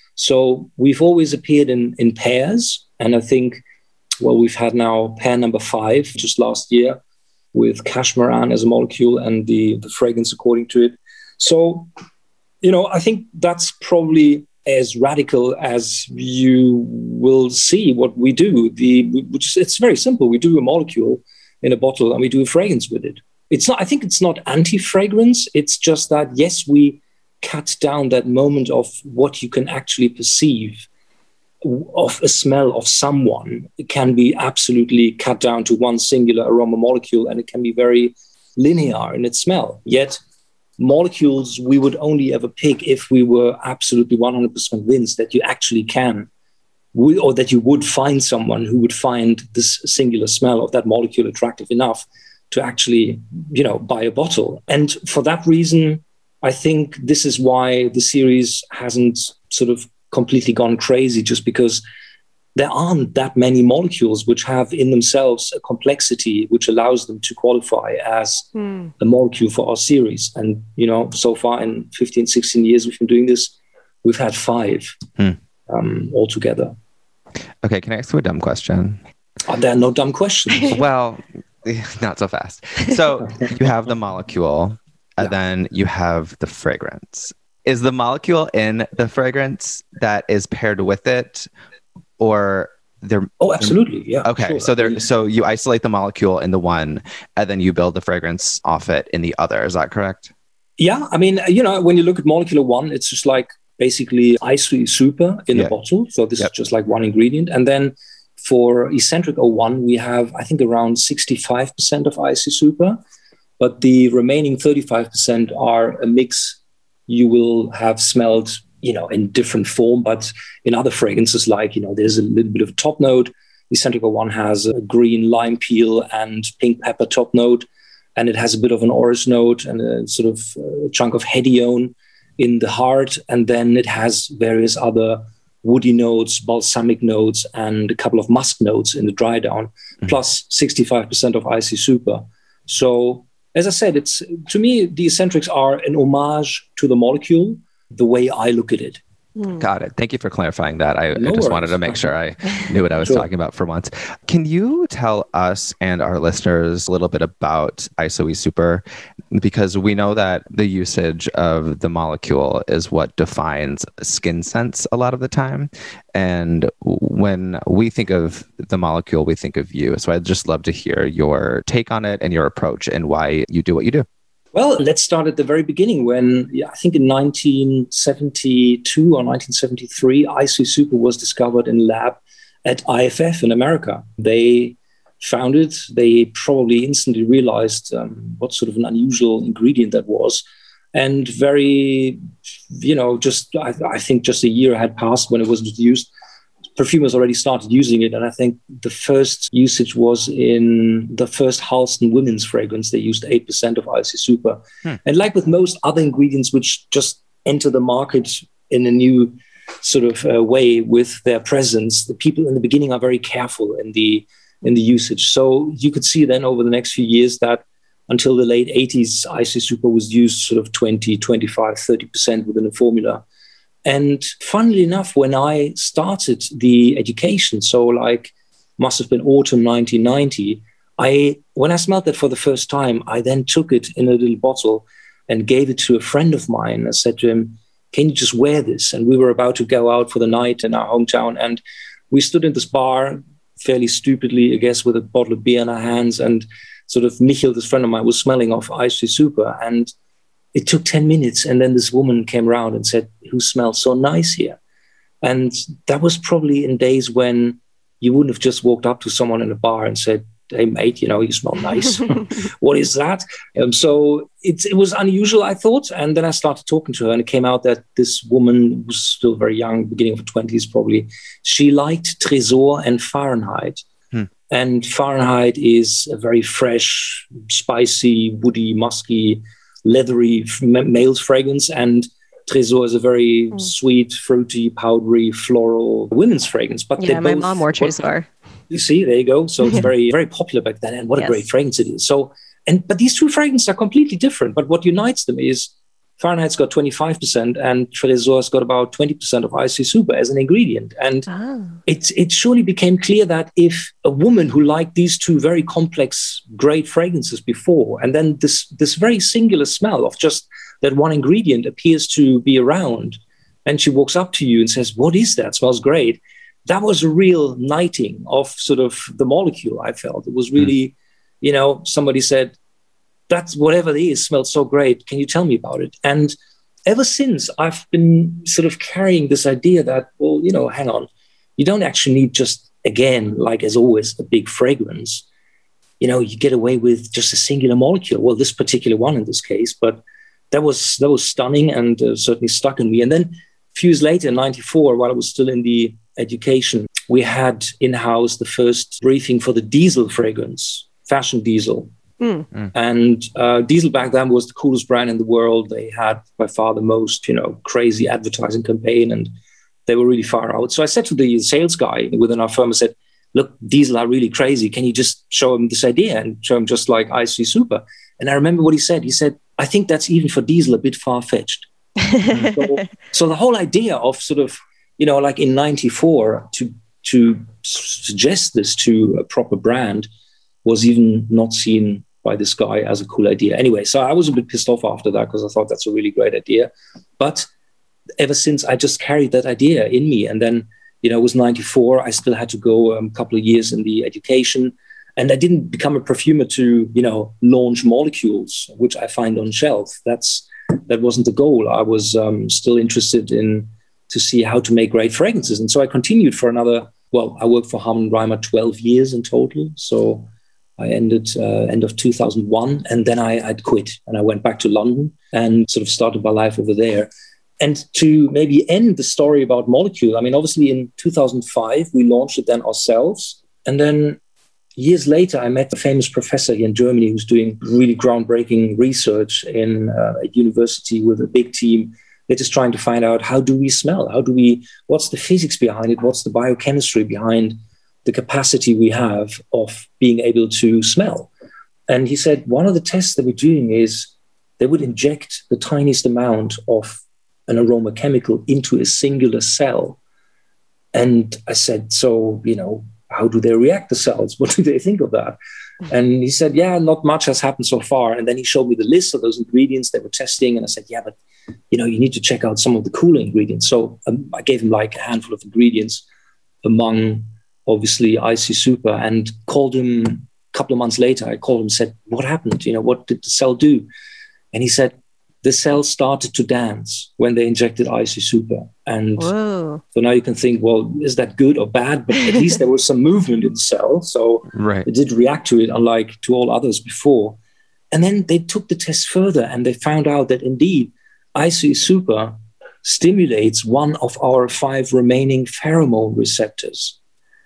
So we've always appeared in, in pairs. And I think, well, we've had now pair number five just last year, with Cashmeran as a molecule and the, the fragrance according to it. So, you know, I think that's probably as radical as you will see what we do. The which it's very simple. We do a molecule in a bottle and we do a fragrance with it. It's not, I think it's not anti-fragrance. It's just that, yes, we cut down that moment of what you can actually perceive of a smell of someone. It can be absolutely cut down to one singular aroma molecule, and it can be very linear in its smell. Yet molecules we would only ever pick if we were absolutely one hundred percent convinced that you actually can, or that you would find someone who would find this singular smell of that molecule attractive enough to actually, you know, buy a bottle. And for that reason, I think this is why the series hasn't sort of completely gone crazy, just because there aren't that many molecules which have in themselves a complexity which allows them to qualify as mm. a molecule for our series. And, you know, so far in fifteen, sixteen years we've been doing this, we've had five mm. um, altogether. Okay, can I ask you a dumb question? Are there no dumb questions? Well, not so fast. So you have the molecule, and yeah. then you have the fragrance. Is the molecule in the fragrance that is paired with it, or they're? Oh, absolutely, yeah. Okay, sure. so there. So you isolate the molecule in the one, and then you build the fragrance off it in the other. Is that correct? Yeah, I mean, you know, when you look at molecular one, it's just like basically Icy Super in yeah. a bottle. So this yep. is just like one ingredient, and then for Eccentric oh one, we have I think around sixty-five percent of Icy Super, but the remaining thirty-five percent are a mix. You will have smelled, you know, in different form, but in other fragrances, like, you know, there's a little bit of a top note. Eccentric oh one has a green lime peel and pink pepper top note, and it has a bit of an orris note and a sort of a chunk of hedione in the heart. And then it has various other woody notes, balsamic notes, and a couple of musk notes in the dry down, mm-hmm. plus sixty-five percent of Icy Super. So, as I said, it's to me, the Eccentrics are an homage to the molecule, the way I look at it. Got it. Thank you for clarifying that. I, no I just worries. wanted to make sure I knew what I was sure. talking about for once. Can you tell us and our listeners a little bit about Iso Super? Because we know that the usage of the molecule is what defines skin scents a lot of the time. And when we think of the molecule, we think of you. So I'd just love to hear your take on it and your approach and why you do what you do. Well, let's start at the very beginning when, yeah, I think in nineteen seventy-two or nineteen seventy-three, Iso Super was discovered in a lab at I F F in America. They found it. They probably instantly realized um, what sort of an unusual ingredient that was. And very, you know, just, I, I think just a year had passed when it was introduced. perfumers already started using it. And I think the first usage was in the first Halston women's fragrance. They used eight percent of I C Super. Hmm. And like with most other ingredients which just enter the market in a new sort of uh, way with their presence, the people in the beginning are very careful in the in the usage. So you could see then over the next few years that until the late eighties, I C Super was used sort of twenty, twenty-five, thirty percent within a formula. And funnily enough, when I started the education, so like must have been autumn nineteen ninety, I when I smelled that for the first time, I then took it in a little bottle and gave it to a friend of mine. I said to him, can you just wear this? And we were about to go out for the night in our hometown. And we stood in this bar fairly stupidly, I guess, with a bottle of beer in our hands. And sort of Michiel, this friend of mine, was smelling of I C Super. And it took ten minutes. And then this woman came around and said, who smells so nice here? And that was probably in days when you wouldn't have just walked up to someone in a bar and said, hey, mate, you know, you smell nice. What is that? Um, so it, it was unusual, I thought. And then I started talking to her, and it came out that this woman was still very young, beginning of her twenties probably. She liked Tresor and Fahrenheit. Hmm. And Fahrenheit is a very fresh, spicy, woody, musky, leathery male's fragrance. And Tresor is a very mm. sweet, fruity, powdery, floral women's fragrance. But yeah, my both, mom wore Tresor. You see, there you go. So it's very, very popular back then. And what yes. a great fragrance it is. So, and but these two fragrances are completely different. But what unites them is Fahrenheit's got twenty-five percent and Tresor's got about twenty percent of I C Super as an ingredient. And oh. it, it surely became clear that if a woman who liked these two very complex, great fragrances before, and then this, this very singular smell of just that one ingredient appears to be around, and she walks up to you and says, what is that? It smells great. That was a real knighting of sort of the molecule, I felt. It was really, mm. you know, somebody said, that's whatever it is, smells so great. Can you tell me about it? And ever since, I've been sort of carrying this idea that, well, you know, hang on, you don't actually need just, again, like as always, a big fragrance. You know, you get away with just a singular molecule. Well, this particular one in this case, but that was that was stunning and uh, certainly stuck in me. And then a few years later, in ninety-four, while I was still in the education, we had in-house the first briefing for the Diesel fragrance, Fashion Diesel. Mm. Mm. And uh, Diesel back then was the coolest brand in the world. They had by far the most, you know, crazy advertising campaign, and they were really far out. So I said to the sales guy within our firm, I said, look, Diesel are really crazy. Can you just show him this idea and show him just like I C Super? And I remember what he said. He said, I think that's even for Diesel a bit far-fetched. so, so the whole idea of sort of, you know, like in ninety-four to to suggest this to a proper brand was even not seen by this guy as a cool idea. Anyway, so I was a bit pissed off after that because I thought that's a really great idea. But ever since, I just carried that idea in me. And then, you know, it was ninety-four. I still had to go um, a couple of years in the education. And I didn't become a perfumer to, you know, launch molecules, which I find on shelf. That's that wasn't the goal. I was um, still interested in to see how to make great fragrances. And so I continued for another, well, I worked for Harman Reimer twelve years in total. So I ended uh, end of two thousand one, and then I, I'd quit and I went back to London and sort of started my life over there. And to maybe end the story about Molecule, I mean, obviously in two thousand five, we launched it then ourselves. And then years later, I met a famous professor here in Germany who's doing really groundbreaking research in uh, a university with a big team. They're just trying to find out, how do we smell? How do we, what's the physics behind it? What's the biochemistry behind the capacity we have of being able to smell? And he said, one of the tests that we're doing is they would inject the tiniest amount of an aroma chemical into a singular cell. And I said, so, you know, how do they react, the cells? What do they think of that? And he said, yeah, not much has happened so far. And then he showed me the list of those ingredients they were testing. And I said, yeah, but, you know, you need to check out some of the cooler ingredients. So um, I gave him like a handful of ingredients among, obviously, I C Super, and called him a couple of months later. I called him and said, what happened? You know, what did the cell do? And he said, the cells started to dance when they injected I C Super. And Whoa. So now you can think, well, is that good or bad? But at least there was some movement in the cell. So right. It did react to it, unlike to all others before. And then they took the test further and they found out that indeed I C Super stimulates one of our five remaining pheromone receptors.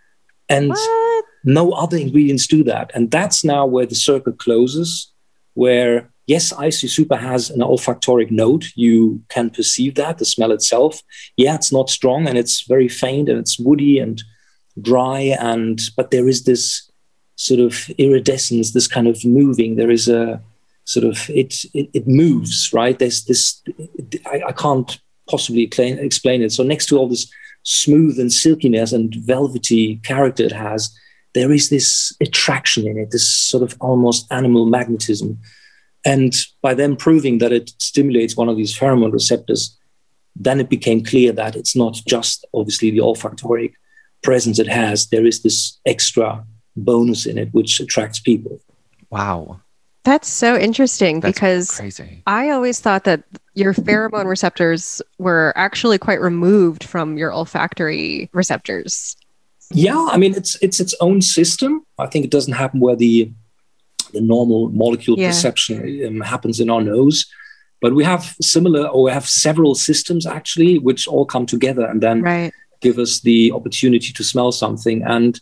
And What? no other ingredients do that. And that's now where the circle closes, where, yes, I C Super has an olfactoric note. You can perceive that, the smell itself. Yeah, it's not strong and it's very faint and it's woody and dry. And but there is this sort of iridescence, this kind of moving. There is a sort of, it it, it moves, right? There's this, I, I can't possibly explain, explain it. So next to all this smooth and silkiness and velvety character it has, there is this attraction in it, this sort of almost animal magnetism. And by them proving that it stimulates one of these pheromone receptors, then it became clear that it's not just obviously the olfactoric presence it has. There is this extra bonus in it, which attracts people. Wow. That's so interesting That's because crazy. I always thought that your pheromone receptors were actually quite removed from your olfactory receptors. Yeah, I mean, it's it's its own system. I think it doesn't happen where the the normal molecule Yeah. perception um, happens in our nose. But we have similar, or we have several systems actually, which all come together and then Right. give us the opportunity to smell something. And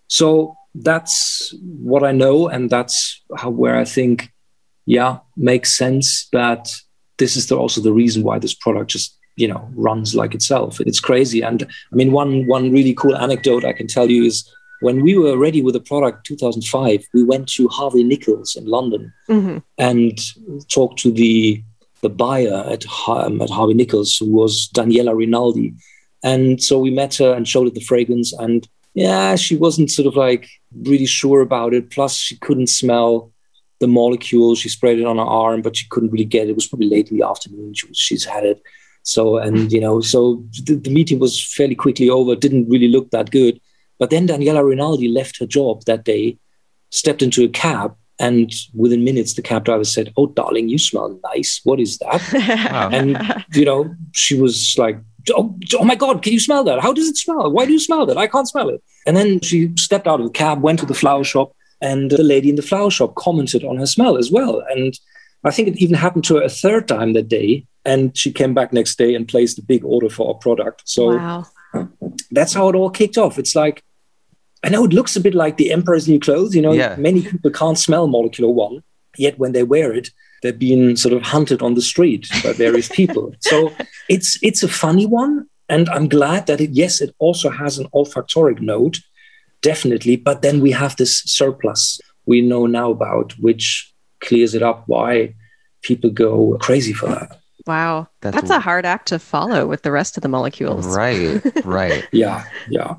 so that's what I know. And that's how, where I think, yeah, makes sense that this is the, also the reason why this product just, you know, runs like itself. It's crazy. And I mean, one, one really cool anecdote I can tell you is when we were ready with the product two thousand five, we went to Harvey Nichols in London Mm-hmm. and talked to the the buyer at, um, at Harvey Nichols, who was Daniela Rinaldi. And so we met her and showed her the fragrance. And yeah, she wasn't sort of like really sure about it. Plus, she couldn't smell the molecule. She sprayed it on her arm, but she couldn't really get it. It was probably late in the afternoon. She was, she's had it. So, and, you know, so the, the meeting was fairly quickly over. Didn't really look that good. But then Daniela Rinaldi left her job that day, stepped into a cab, and within minutes, the cab driver said, "Oh, darling, you smell nice. What is that?" Wow. And, you know, she was like, oh, oh my God, can you smell that? How does it smell? Why do you smell that? I can't smell it. And then she stepped out of the cab, went to the flower shop, and the lady in the flower shop commented on her smell as well. And I think it even happened to her a third time that day. And she came back next day and placed a big order for our product. So Wow. that's how it all kicked off. It's like, I know it looks a bit like the Emperor's New Clothes. You know, Yeah. many people can't smell Molecular One, yet when they wear it, they're being sort of hunted on the street by various people. So it's it's a funny one. And I'm glad that it, yes, it also has an olfactoric note, definitely. But then we have this surplus we know now about, which clears it up why people go crazy for that. Wow. That's That's, w- a hard act to follow with the rest of the molecules. Right, right. Yeah, yeah,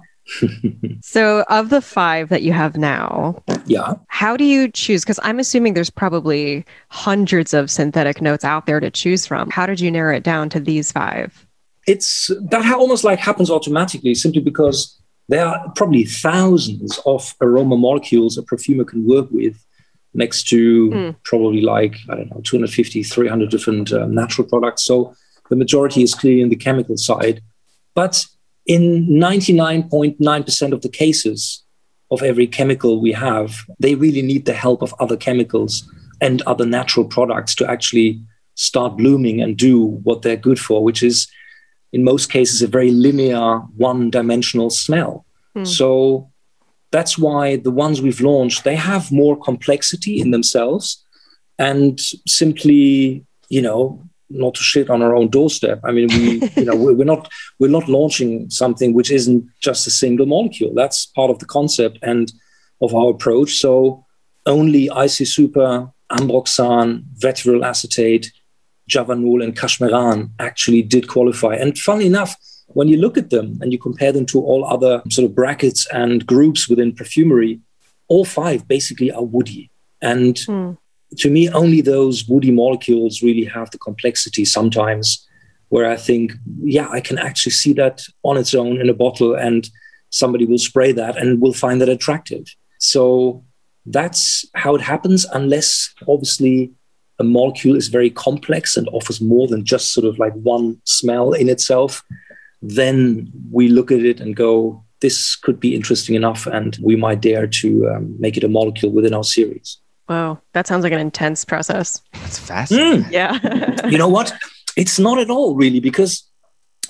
So, of the five that you have now, yeah. how do you choose? Because I'm assuming there's probably hundreds of synthetic notes out there to choose from. How did you narrow it down to these five? It's that ha- almost like happens automatically, simply because there are probably thousands of aroma molecules a perfumer can work with, next to Mm. probably like, I don't know, two hundred fifty, three hundred different uh, natural products. So the majority is clearly in the chemical side. But in ninety-nine point nine percent of the cases of every chemical we have, they really need the help of other chemicals and other natural products to actually start blooming and do what they're good for, which is, in most cases, a very linear, one-dimensional smell. Hmm. So that's why the ones we've launched, they have more complexity in themselves, and simply, you know, not to shit on our own doorstep. I mean, we, you know, we're not we're not launching something which isn't just a single molecule. That's part of the concept and of our approach. So only I C Super, Ambroxan, Vetiver acetate, Javanol, and Cashmeran actually did qualify. And funnily enough, when you look at them and you compare them to all other sort of brackets and groups within perfumery, all five basically are woody. And Hmm. to me, only those woody molecules really have the complexity sometimes where I think, yeah, I can actually see that on its own in a bottle, and somebody will spray that and will find that attractive. So that's how it happens, unless obviously a molecule is very complex and offers more than just sort of like one smell in itself. Then we look at it and go, this could be interesting enough, and we might dare to um, make it a molecule within our series. Wow. That sounds like an intense process. That's fascinating. Yeah. You know what? It's not at all, really, because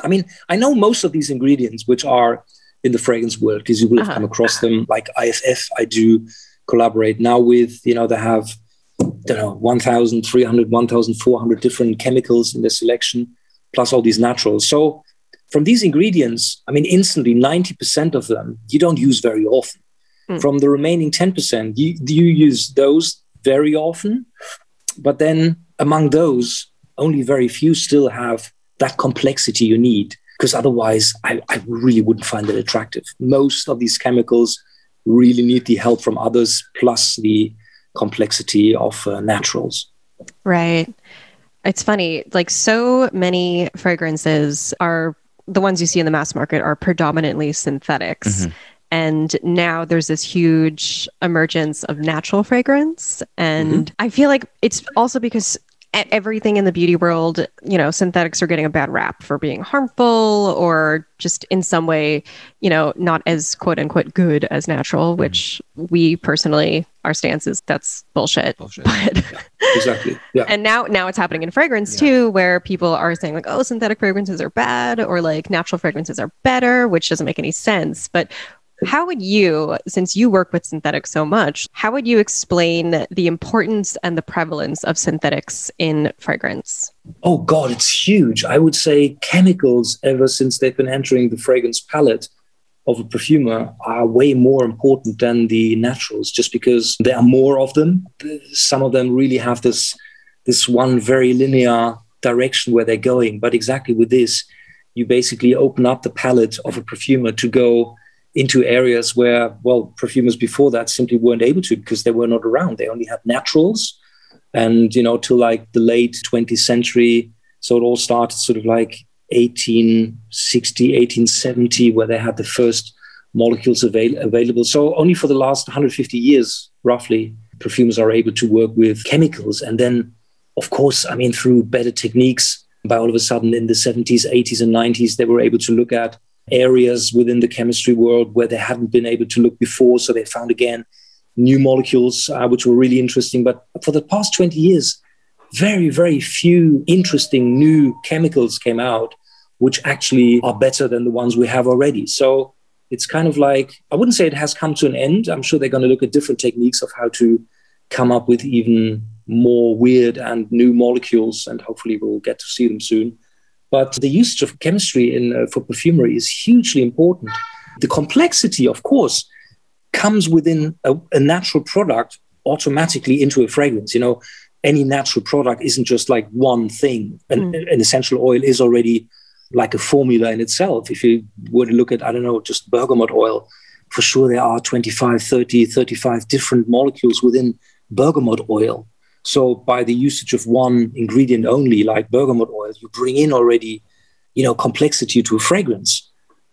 I mean, I know most of these ingredients, which are in the fragrance world, because you will have uh-huh. come across them, like I F F, I do collaborate now with, you know, they have, I don't know, one thousand three hundred, one thousand four hundred different chemicals in their selection, plus all these naturals. So from these ingredients, I mean, instantly ninety percent of them, you don't use very often. Mm. From the remaining ten percent, you, you use those very often. But then among those, only very few still have that complexity you need, because otherwise I, I really wouldn't find it attractive. Most of these chemicals really need the help from others, plus the complexity of uh, naturals. Right. It's funny, like so many fragrances are, the ones you see in the mass market are predominantly synthetics. Mm-hmm. And now there's this huge emergence of natural fragrance. And mm-hmm. I feel like it's also because everything in the beauty world, you know, synthetics are getting a bad rap for being harmful or just in some way, you know, not as quote unquote good as natural, which we personally, our stance is that's bullshit. bullshit. But yeah, exactly. Yeah. And now, now it's happening in fragrance yeah. too, where people are saying like, oh, synthetic fragrances are bad, or like natural fragrances are better, which doesn't make any sense. But how would you, since you work with synthetics so much, how would you explain the importance and the prevalence of synthetics in fragrance? Oh, God, it's huge. I would say chemicals, ever since they've been entering the fragrance palette of a perfumer, are way more important than the naturals, just because there are more of them. Some of them really have this, this one very linear direction where they're going. But exactly with this, you basically open up the palette of a perfumer to go into areas where, well, perfumers before that simply weren't able to because they were not around. They only had naturals. And, you know, till like the late twentieth century, so it all started sort of like eighteen sixty, eighteen seventy, where they had the first molecules avail- available. So only for the last one hundred fifty years, roughly, perfumers are able to work with chemicals. And then, of course, I mean, through better techniques, by all of a sudden in the seventies, eighties and nineties, they were able to look at areas within the chemistry world where they hadn't been able to look before. So they found, again, new molecules, uh, which were really interesting. But for the past twenty years, very, very few interesting new chemicals came out, which actually are better than the ones we have already. So it's kind of like, I wouldn't say it has come to an end. I'm sure they're going to look at different techniques of how to come up with even more weird and new molecules, and hopefully we'll get to see them soon. But the usage of chemistry in uh, for perfumery is hugely important. The complexity, of course, comes within a, a natural product automatically into a fragrance. You know, any natural product isn't just like one thing. An, mm. an essential oil is already like a formula in itself. If you were to look at, I don't know, just bergamot oil, for sure there are twenty-five, thirty, thirty-five different molecules within bergamot oil. So by the usage of one ingredient only, like bergamot oil, you bring in already, you know, complexity to a fragrance.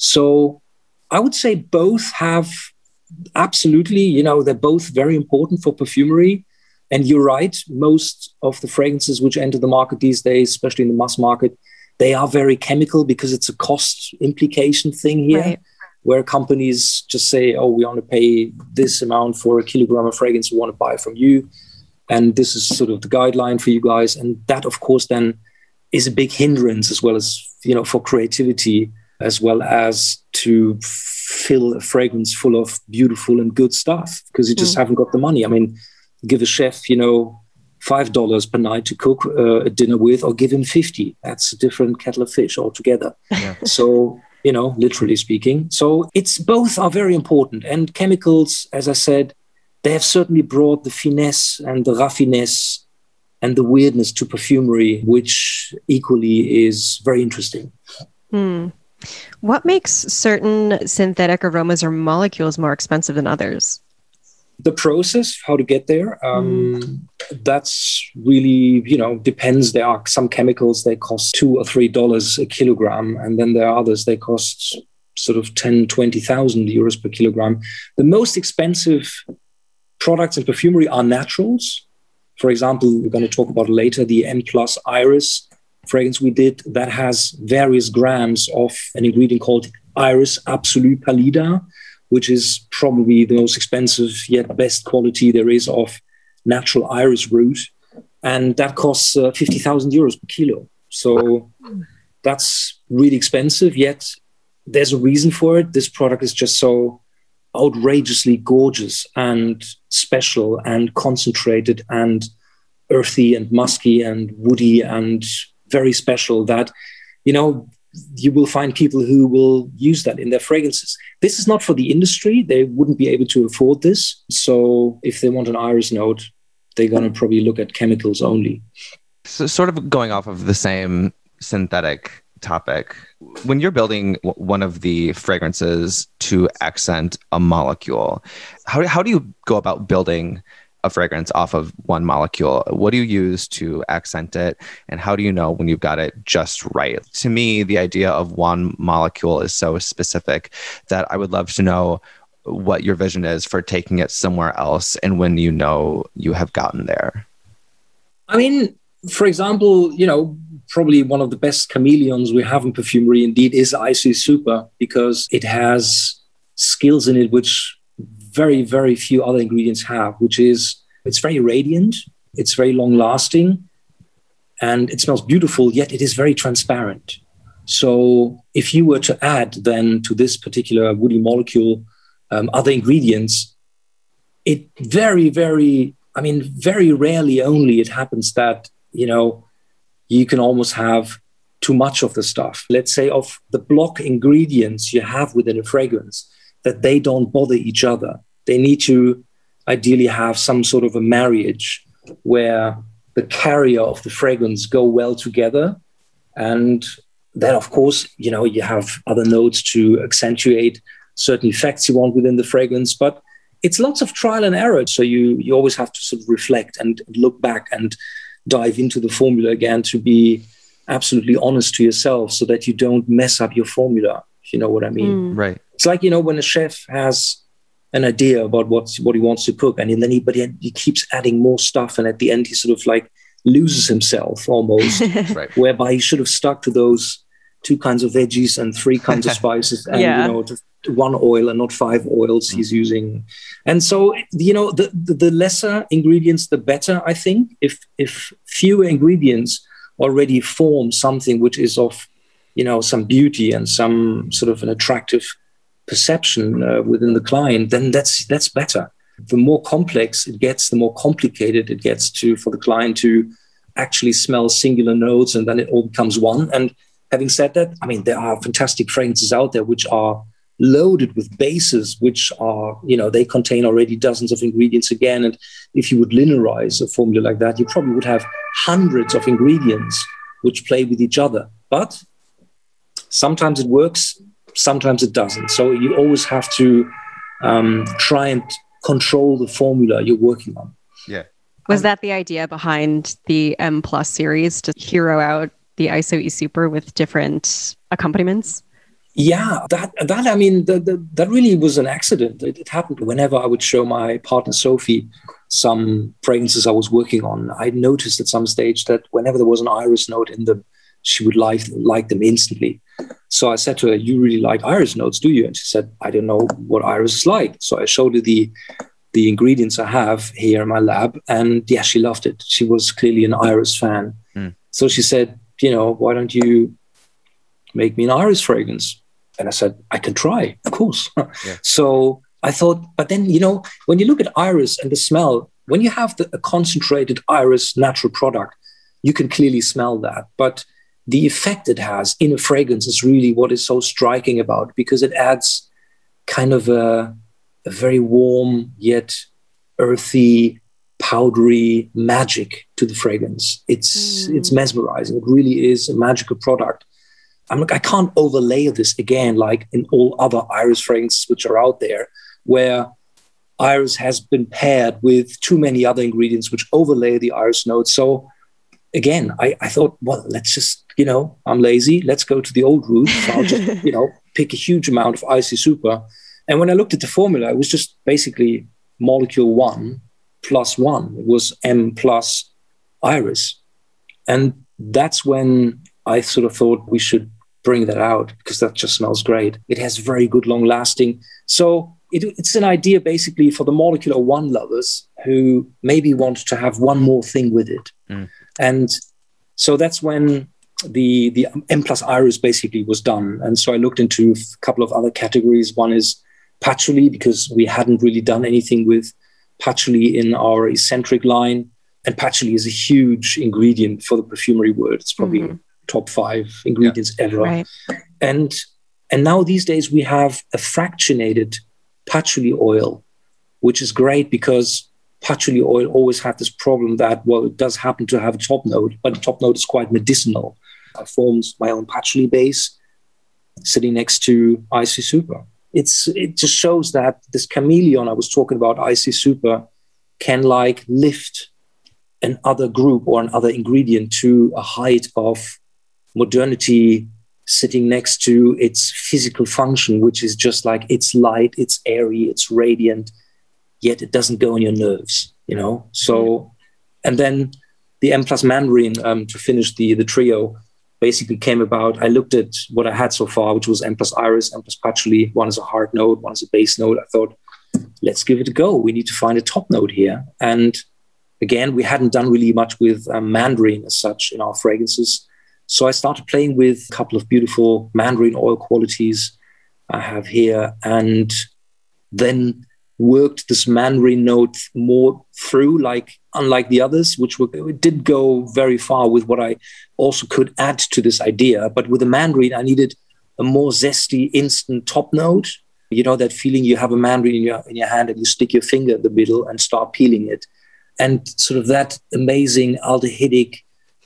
So I would say both have absolutely, you know, they're both very important for perfumery. And you're right, most of the fragrances which enter the market these days, especially in the mass market, they are very chemical because it's a cost implication thing here, right, where companies just say, oh, we want to pay this amount for a kilogram of fragrance we want to buy from you. And this is sort of the guideline for you guys. And that, of course, then is a big hindrance as well as, you know, for creativity, as well as to fill a fragrance full of beautiful and good stuff, because you just mm. haven't got the money. I mean, give a chef, you know, five dollars per night to cook uh, a dinner with, or give him fifty. That's a different kettle of fish altogether. Yeah. So, you know, literally speaking. So it's both are very important. And chemicals, as I said, they have certainly brought the finesse and the raffinesse and the weirdness to perfumery, which equally is very interesting. Hmm. What makes certain synthetic aromas or molecules more expensive than others? The process, how to get there, um, mm. that's really, you know, depends. There are some chemicals, they cost two or three dollars a kilogram. And then there are others, they cost sort of ten, twenty thousand euros per kilogram. The most expensive products in perfumery are naturals. For example, we're going to talk about later the M Plus Iris fragrance we did that has various grams of an ingredient called Iris Absolue Pallida, which is probably the most expensive yet best quality there is of natural iris root. And that costs uh, fifty thousand euros per kilo. So that's really expensive, yet there's a reason for it. This product is just so outrageously gorgeous and special and concentrated and earthy and musky and woody and very special that, you know, you will find people who will use that in their fragrances. This is not for the industry. They wouldn't be able to afford this. So if they want an iris note, they're going to probably look at chemicals only. So sort of going off of the same synthetic topic, when you're building one of the fragrances to accent a molecule, how, how do you go about building a fragrance off of one molecule? What do you use to accent it? And how do you know when you've got it just right? To me, the idea of one molecule is so specific that I would love to know what your vision is for taking it somewhere else and when you know you have gotten there. I mean, for example, you know, probably one of the best chameleons we have in perfumery indeed is I C Super, because it has skills in it which very, very few other ingredients have, which is it's very radiant, it's very long lasting, and it smells beautiful, yet it is very transparent. So if you were to add then to this particular woody molecule um, other ingredients, it very, very, I mean, very rarely only it happens that, you know, you can almost have too much of the stuff. Let's say of the block ingredients you have within a fragrance, that they don't bother each other. They need to ideally have some sort of a marriage where the carrier of the fragrance go well together. And then, of course, you know, you have other notes to accentuate certain effects you want within the fragrance. But it's lots of trial and error. So you, you always have to sort of reflect and look back and dive into the formula again to be absolutely honest to yourself so that you don't mess up your formula, if you know what I mean. Mm. Right. It's like, you know, when a chef has an idea about what, what he wants to cook, and then he, but he, he keeps adding more stuff, and at the end he sort of like loses himself almost, right. Whereby he should have stuck to those two kinds of veggies and three kinds of spices and, yeah. you know, just one oil and not five oils he's using. And so, you know, the, the, the lesser ingredients, the better, I think. If, if fewer ingredients already form something which is of, you know, some beauty and some sort of an attractive perception uh, within the client, then that's that's better. The more complex it gets, the more complicated it gets to for the client to actually smell singular notes, and then it all becomes one. And having said that, I mean, there are fantastic fragrances out there which are loaded with bases, which are, you know, they contain already dozens of ingredients again. And if you would linearize a formula like that, you probably would have hundreds of ingredients which play with each other. But sometimes it works, sometimes it doesn't. So you always have to um, try and control the formula you're working on. Yeah. Was that the idea behind the M Plus series, to hero out the I S O E Super with different accompaniments? Yeah, that, that I mean, the, the, that really was an accident. It, it happened whenever I would show my partner, Sophie, some fragrances I was working on. I noticed at some stage that whenever there was an iris note in them, she would like, like them instantly. So I said to her, you really like iris notes, do you? And she said, I don't know what iris is like. So I showed her the, the ingredients I have here in my lab. And yeah, she loved it. She was clearly an iris fan. Mm. So she said, you know, why don't you make me an iris fragrance? And I said, I can try, of course. Yeah. So I thought, but then, you know, when you look at iris and the smell, when you have the, a concentrated iris natural product, you can clearly smell that. But the effect it has in a fragrance is really what is so striking about, because it adds kind of a, a very warm yet earthy, powdery magic to the fragrance. It's mm. it's mesmerizing. It really is a magical product. I'm like, I can't overlay this again, like in all other iris fragrances which are out there, where iris has been paired with too many other ingredients which overlay the iris notes. So again, I, I thought, well, let's just, you know, I'm lazy. Let's go to the old route. So I'll just, you know, pick a huge amount of I C Super. And when I looked at the formula, it was just basically molecule one plus one. It was M plus iris. And that's when I sort of thought we should bring that out, because that just smells great. It has very good long lasting. So it, it's an idea basically for the molecular one lovers who maybe want to have one more thing with it. Mm. And so that's when the the M plus iris basically was done. And so I looked into a couple of other categories. One is patchouli, because we hadn't really done anything with patchouli in our eccentric line. And patchouli is a huge ingredient for the perfumery world. It's probably mm-hmm. top five ingredients yeah. ever. Right. And and now these days we have a fractionated patchouli oil, which is great because patchouli oil always had this problem that, well, it does happen to have a top note, but the top note is quite medicinal. I formed my own patchouli base sitting next to I C Super. It's it just shows that this chameleon I was talking about, I C Super, can like lift another group or another ingredient to a height of modernity, sitting next to its physical function, which is just like it's light, it's airy, it's radiant, yet it doesn't go on your nerves, you know? So, and then the M plus Mandarin, um, to finish the, the trio, basically came about. I looked at what I had so far, which was M plus iris, M plus patchouli. One is a hard note, one is a base note. I thought, let's give it a go. We need to find a top note here. And again, we hadn't done really much with um, mandarin as such in our fragrances. So I started playing with a couple of beautiful mandarin oil qualities I have here, and then worked this mandarin note more through, like unlike the others, which were, it did go very far with what I also could add to this idea. But with the mandarin, I needed a more zesty, instant top note. You know, that feeling you have a mandarin in your, in your hand and you stick your finger in the middle and start peeling it. And sort of that amazing aldehydic,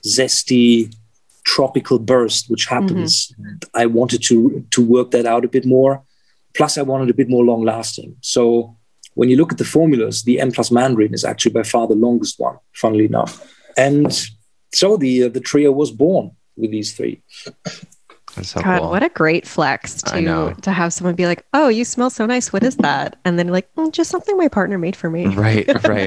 zesty, tropical burst, which happens. Mm-hmm. I wanted to, to work that out a bit more. Plus, I wanted a bit more long lasting. So when you look at the formulas, the M plus Mandarin is actually by far the longest one, funnily enough. And so the uh, the trio was born with these three. That's so God, cool. what a great flex to to have someone be like, "Oh, you smell so nice. What is that?" And then like, mm, just something my partner made for me. Right, right.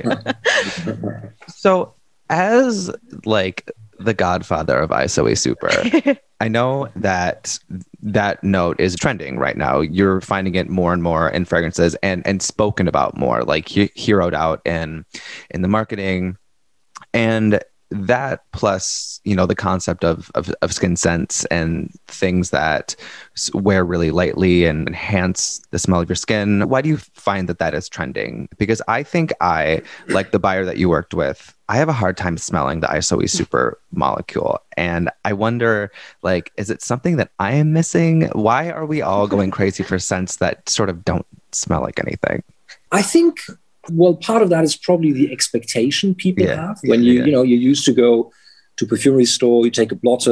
So, as like the godfather of I S O E Super, I know that that note is trending right now. You're finding it more and more in fragrances and and spoken about more, like he- heroed out in in the marketing. And that plus, you know, the concept of, of, of skin scents and things that wear really lightly and enhance the smell of your skin. Why do you find that that is trending? Because I think I, like the buyer that you worked with, I have a hard time smelling the I S O E Super molecule. And I wonder, like, is it something that I am missing? Why are we all going crazy for scents that sort of don't smell like anything? I think... Well, part of that is probably the expectation people yeah. have. When you, yeah. you know, you used to go to a perfumery store, you take a blotter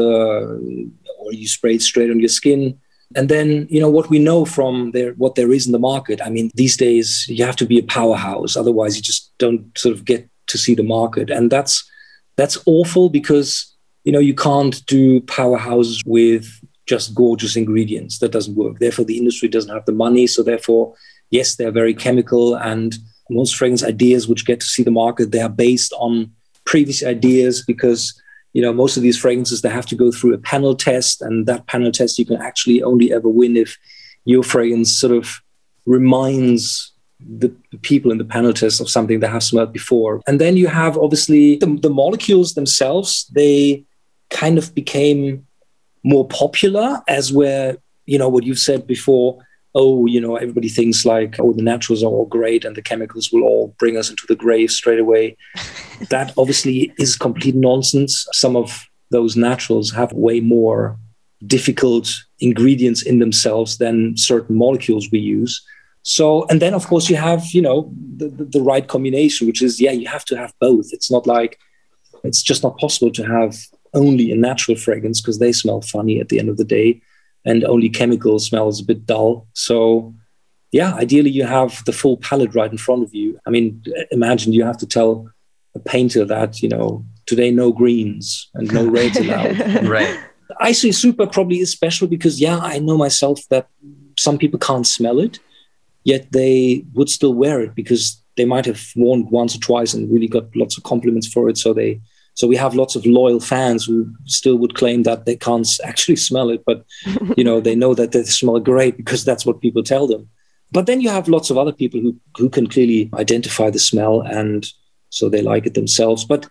or you spray it straight on your skin. And then, you know, what we know from there, what there is in the market. I mean, these days you have to be a powerhouse. Otherwise, you just don't sort of get to see the market. And that's, that's awful because, you know, you can't do powerhouses with just gorgeous ingredients. That doesn't work. Therefore, the industry doesn't have the money. So therefore, yes, they're very chemical, and most fragrance ideas which get to see the market, they are based on previous ideas because, you know, most of these fragrances, they have to go through a panel test, and that panel test you can actually only ever win if your fragrance sort of reminds the people in the panel test of something they have smelled before. And then you have obviously the, the molecules themselves, they kind of became more popular, as where, you know, what you've said before, oh, you know, everybody thinks like, oh, the naturals are all great and the chemicals will all bring us into the grave straight away. That obviously is complete nonsense. Some of those naturals have way more difficult ingredients in themselves than certain molecules we use. So, and then of course you have, you know, the, the, the right combination, which is, yeah, you have to have both. It's not like, it's just not possible to have only a natural fragrance because they smell funny at the end of the day. And only chemical smells a bit dull. So, yeah, ideally you have the full palette right in front of you. I mean, imagine you have to tell a painter that, you know, today no greens and no reds allowed. Right. I S O E Super probably is special because, yeah, I know myself that some people can't smell it, yet they would still wear it because they might have worn it once or twice and really got lots of compliments for it. So they... So we have lots of loyal fans who still would claim that they can't actually smell it, but, you know, they know that they smell great because that's what people tell them. But then you have lots of other people who, who can clearly identify the smell and so they like it themselves. But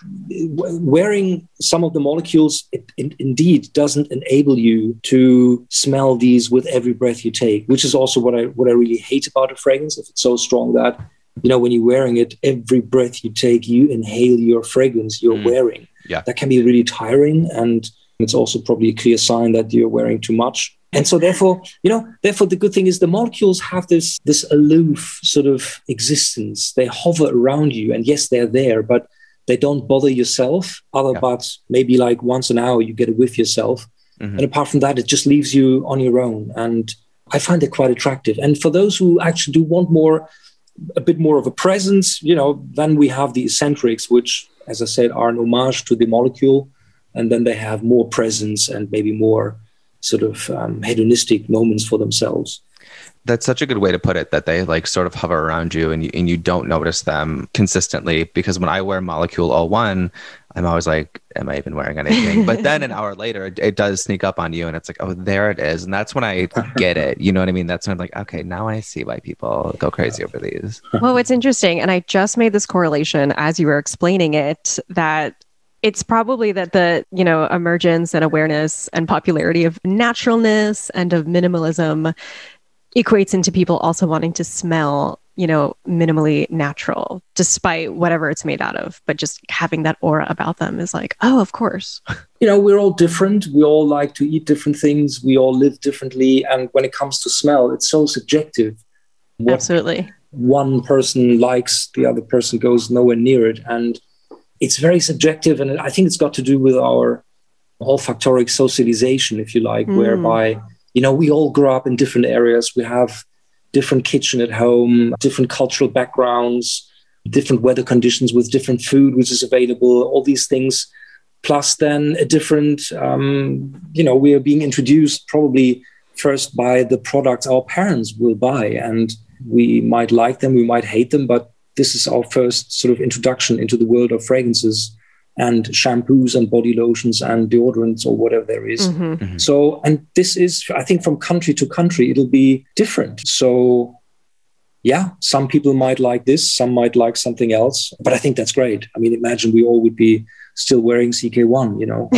wearing some of the molecules, it, it indeed doesn't enable you to smell these with every breath you take, which is also what I what I really hate about a fragrance. If it's so strong that, you know, when you're wearing it, every breath you take, you inhale your fragrance you're mm. wearing. Yeah. That can be really tiring, and it's also probably a clear sign that you're wearing too much. And so therefore, you know, therefore the good thing is the molecules have this, this aloof sort of existence. They hover around you, and yes, they're there, but they don't bother yourself. Other yeah. but maybe like once an hour you get a whiff yourself. Mm-hmm. And apart from that, it just leaves you on your own. And I find it quite attractive. And for those who actually do want more, a bit more of a presence, you know, then we have the eccentrics, which, as I said, are an homage to the molecule. And then they have more presence and maybe more sort of um, hedonistic moments for themselves. That's such a good way to put it, that they like sort of hover around you and you, and you don't notice them consistently. Because when I wear Molecule oh one, I'm always like, am I even wearing anything? But then an hour later, it, it does sneak up on you and it's like, oh, there it is. And that's when I get it. You know what I mean? That's when I'm like, okay, now I see why people go crazy over these. Well, it's interesting. And I just made this correlation as you were explaining it, that it's probably that the, you know, emergence and awareness and popularity of naturalness and of minimalism equates into people also wanting to smell, you know, minimally natural, despite whatever it's made out of. But just having that aura about them is like, oh, of course. You know, we're all different. We all like to eat different things. We all live differently. And when it comes to smell, it's so subjective. What Absolutely. One person likes, the other person goes nowhere near it. And it's very subjective. And I think it's got to do with our olfactoric socialization, if you like, mm. whereby, you know, we all grow up in different areas. We have different kitchen at home, different cultural backgrounds, different weather conditions with different food which is available, all these things. Plus then a different, um, you know, we are being introduced probably first by the products our parents will buy. And we might like them, we might hate them, but this is our first sort of introduction into the world of fragrances and shampoos and body lotions and deodorants or whatever there is. Mm-hmm. Mm-hmm. So, and this is, I think from country to country, it'll be different. So yeah, some people might like this, some might like something else, but I think that's great. I mean, imagine we all would be still wearing C K one, you know.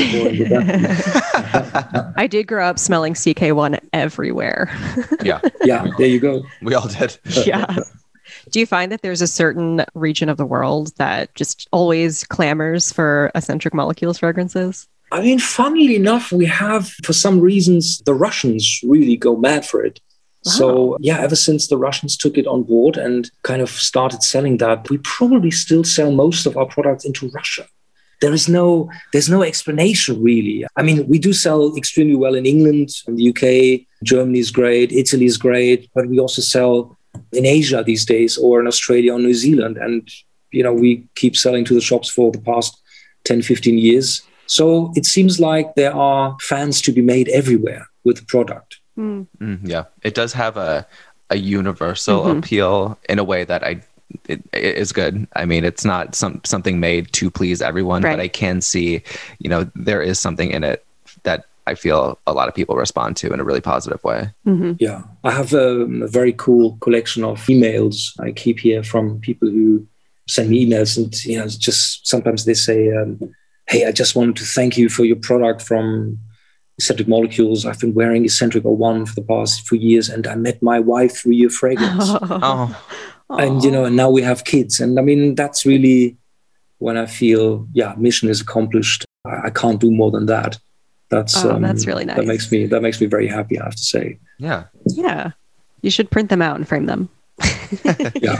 I did grow up smelling C K one everywhere. Yeah. Yeah, there you go. We all did. Yeah. Do you find that there's a certain region of the world that just always clamors for eccentric molecules fragrances? I mean, funnily enough, we have, for some reasons, the Russians really go mad for it. Wow. So, yeah, ever since the Russians took it on board and kind of started selling that, we probably still sell most of our products into Russia. There is no, there's no explanation, really. I mean, we do sell extremely well in England, in the U K, Germany is great, Italy is great, but we also sell in Asia these days, or in Australia or New Zealand. And, you know, we keep selling to the shops for the past ten, fifteen years. So it seems like there are fans to be made everywhere with the product. Mm. Mm, yeah, it does have a, a universal mm-hmm. appeal in a way that I it, it is good. I mean, it's not some something made to please everyone, right. but I can see, you know, there is something in it that I feel a lot of people respond to in a really positive way. Mm-hmm. Yeah. I have a, a very cool collection of emails I keep here from people who send me emails. And, you know, just sometimes they say, um, hey, I just wanted to thank you for your product from Eccentric Molecules. I've been wearing Eccentric oh one for the past few years, and I met my wife through your fragrance. Oh. And, you know, and now we have kids. And I mean, that's really when I feel, yeah, mission is accomplished. I, I can't do more than that. That's oh, um, that's really nice. That makes me that makes me very happy, I have to say. Yeah. Yeah. You should print them out and frame them. Yeah.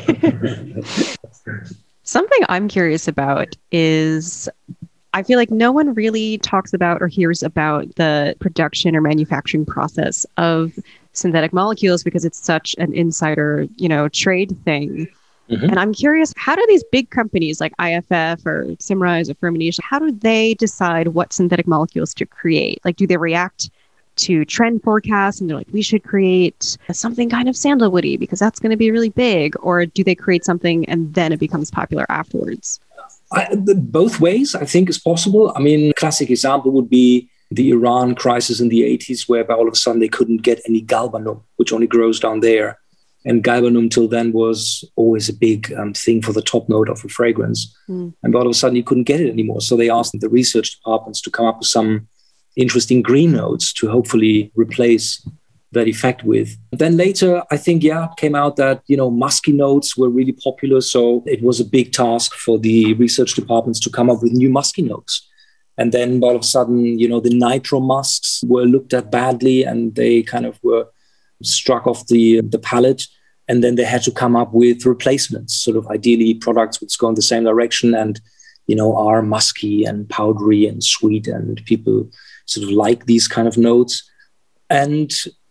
Something I'm curious about is I feel like no one really talks about or hears about the production or manufacturing process of synthetic molecules because it's such an insider, you know, trade thing. Mm-hmm. And I'm curious, how do these big companies like I F F or Symrise or Firmenich, how do they decide what synthetic molecules to create? Like, do they react to trend forecasts and they're like, we should create something kind of sandalwoody because that's going to be really big? Or do they create something and then it becomes popular afterwards? I, both ways, I think, is possible. I mean, a classic example would be the Iran crisis in the eighties, whereby all of a sudden they couldn't get any galbanum, which only grows down there. And galbanum till then was always a big um, thing for the top note of a fragrance. Mm. And all of a sudden you couldn't get it anymore. So they asked the research departments to come up with some interesting green notes to hopefully replace that effect with. Then later, I think, yeah, it came out that, you know, musky notes were really popular. So it was a big task for the research departments to come up with new musky notes. And then all of a sudden, you know, the nitro musks were looked at badly and they kind of were struck off the, the palate. And then they had to come up with replacements, sort of ideally products which go in the same direction and, you know, are musky and powdery and sweet. And people sort of like these kind of notes. And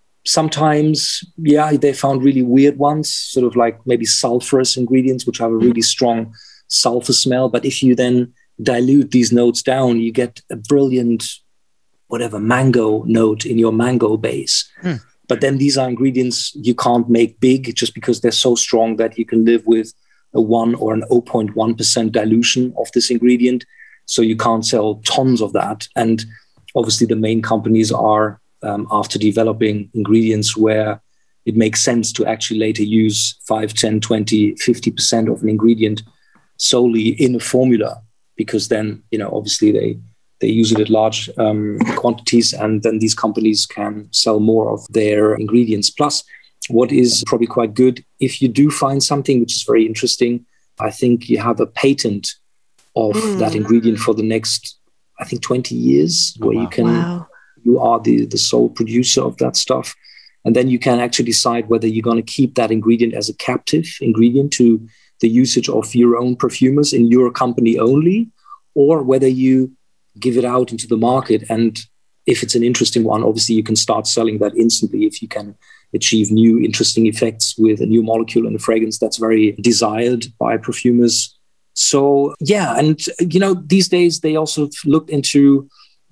sometimes, yeah, they found really weird ones, sort of like maybe sulfurous ingredients, which have a really strong sulfur smell. But if you then dilute these notes down, you get a brilliant, whatever, mango note in your mango base. Mm. But then these are ingredients you can't make big just because they're so strong that you can live with a one or an zero point one percent dilution of this ingredient. So you can't sell tons of that. And obviously the main companies are um, after developing ingredients where it makes sense to actually later use five, ten, twenty, fifty percent of an ingredient solely in a formula. Because then, you know, obviously they, they use it at large um, quantities and then these companies can sell more of their ingredients. Plus, what is probably quite good, if you do find something which is very interesting, I think you have a patent of mm. that ingredient for the next, I think, twenty years, where oh, wow. you can, wow. you are the, the sole producer of that stuff. And then you can actually decide whether you're going to keep that ingredient as a captive ingredient to the usage of your own perfumers in your company only, or whether you give it out into the market. And if it's an interesting one, obviously you can start selling that instantly if you can achieve new interesting effects with a new molecule in a fragrance that's very desired by perfumers. So, yeah. And, you know, these days they also looked into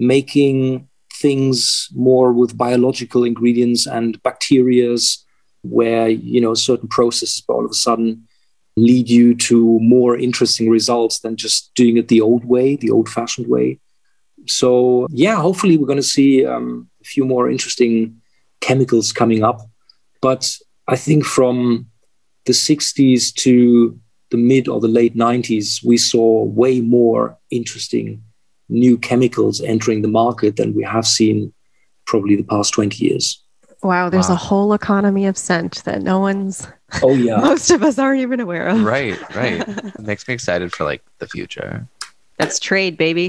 making things more with biological ingredients and bacterias where, you know, certain processes all of a sudden lead you to more interesting results than just doing it the old way, the old-fashioned way. So, yeah, hopefully we're going to see um, a few more interesting chemicals coming up. But I think from the sixties to the mid or the late nineties, we saw way more interesting new chemicals entering the market than we have seen probably the past twenty years. Wow, there's wow. a whole economy of scent that no one's, oh yeah, most of us aren't even aware of. Right, right. It makes me excited for like the future. That's trade, baby.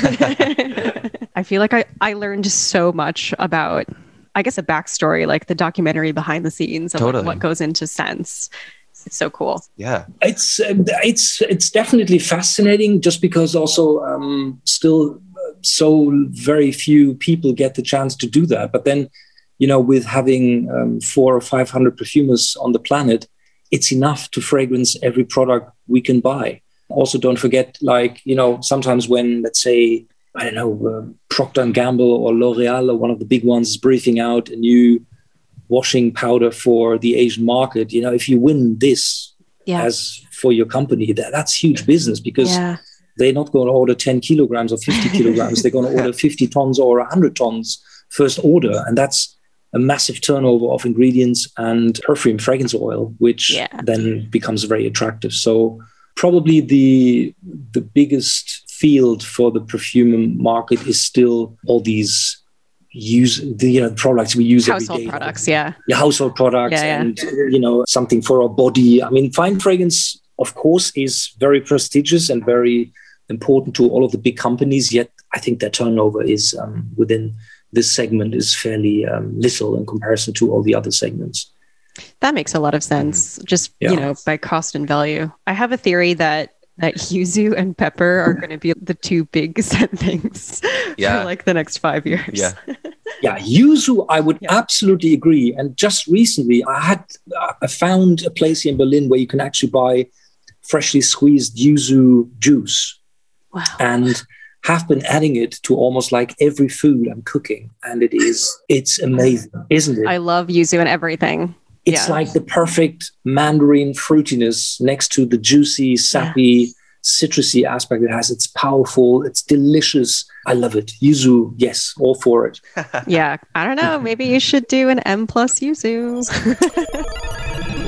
I feel like I, I learned so much about, I guess, a backstory, like the documentary behind the scenes of totally. like, what goes into scents. It's so cool. Yeah, it's uh, it's it's definitely fascinating. Just because also um, still so very few people get the chance to do that. But then, you know, with having um, four or five hundred perfumers on the planet, it's enough to fragrance every product we can buy. Also, don't forget, like, you know, sometimes when, let's say, I don't know, uh, Procter and Gamble or L'Oreal or one of the big ones is briefing out a new washing powder for the Asian market, you know, if you win this yeah. as for your company, that, that's huge business because yeah. they're not going to order ten kilograms or fifty kilograms. They're going to order fifty tons or one hundred tons first order. And that's a massive turnover of ingredients and perfume, fragrance oil, which yeah. then becomes very attractive. So probably the the biggest field for the perfume market is still all these use the you know products we use household every day. products, yeah, yeah, household products, yeah, yeah. and you know something for our body. I mean, fine fragrance, of course, is very prestigious and very important to all of the big companies. Yet, I think their turnover is um, within this segment is fairly um, little in comparison to all the other segments. That makes a lot of sense. Just, yeah. you know, by cost and value. I have a theory that that yuzu and pepper are going to be the two big scent things yeah. for like the next five years. Yeah. yeah. Yuzu, I would yeah. absolutely agree. And just recently I had, I found a place here in Berlin where you can actually buy freshly squeezed yuzu juice. Wow. And have been adding it to almost like every food I'm cooking. And it is, it's amazing, isn't it? I love yuzu and everything. It's yeah. like the perfect mandarin fruitiness next to the juicy, sappy, yeah. citrusy aspect it has. It's powerful. It's delicious. I love it. Yuzu, yes, all for it. Yeah. I don't know. Maybe you should do an M plus yuzu.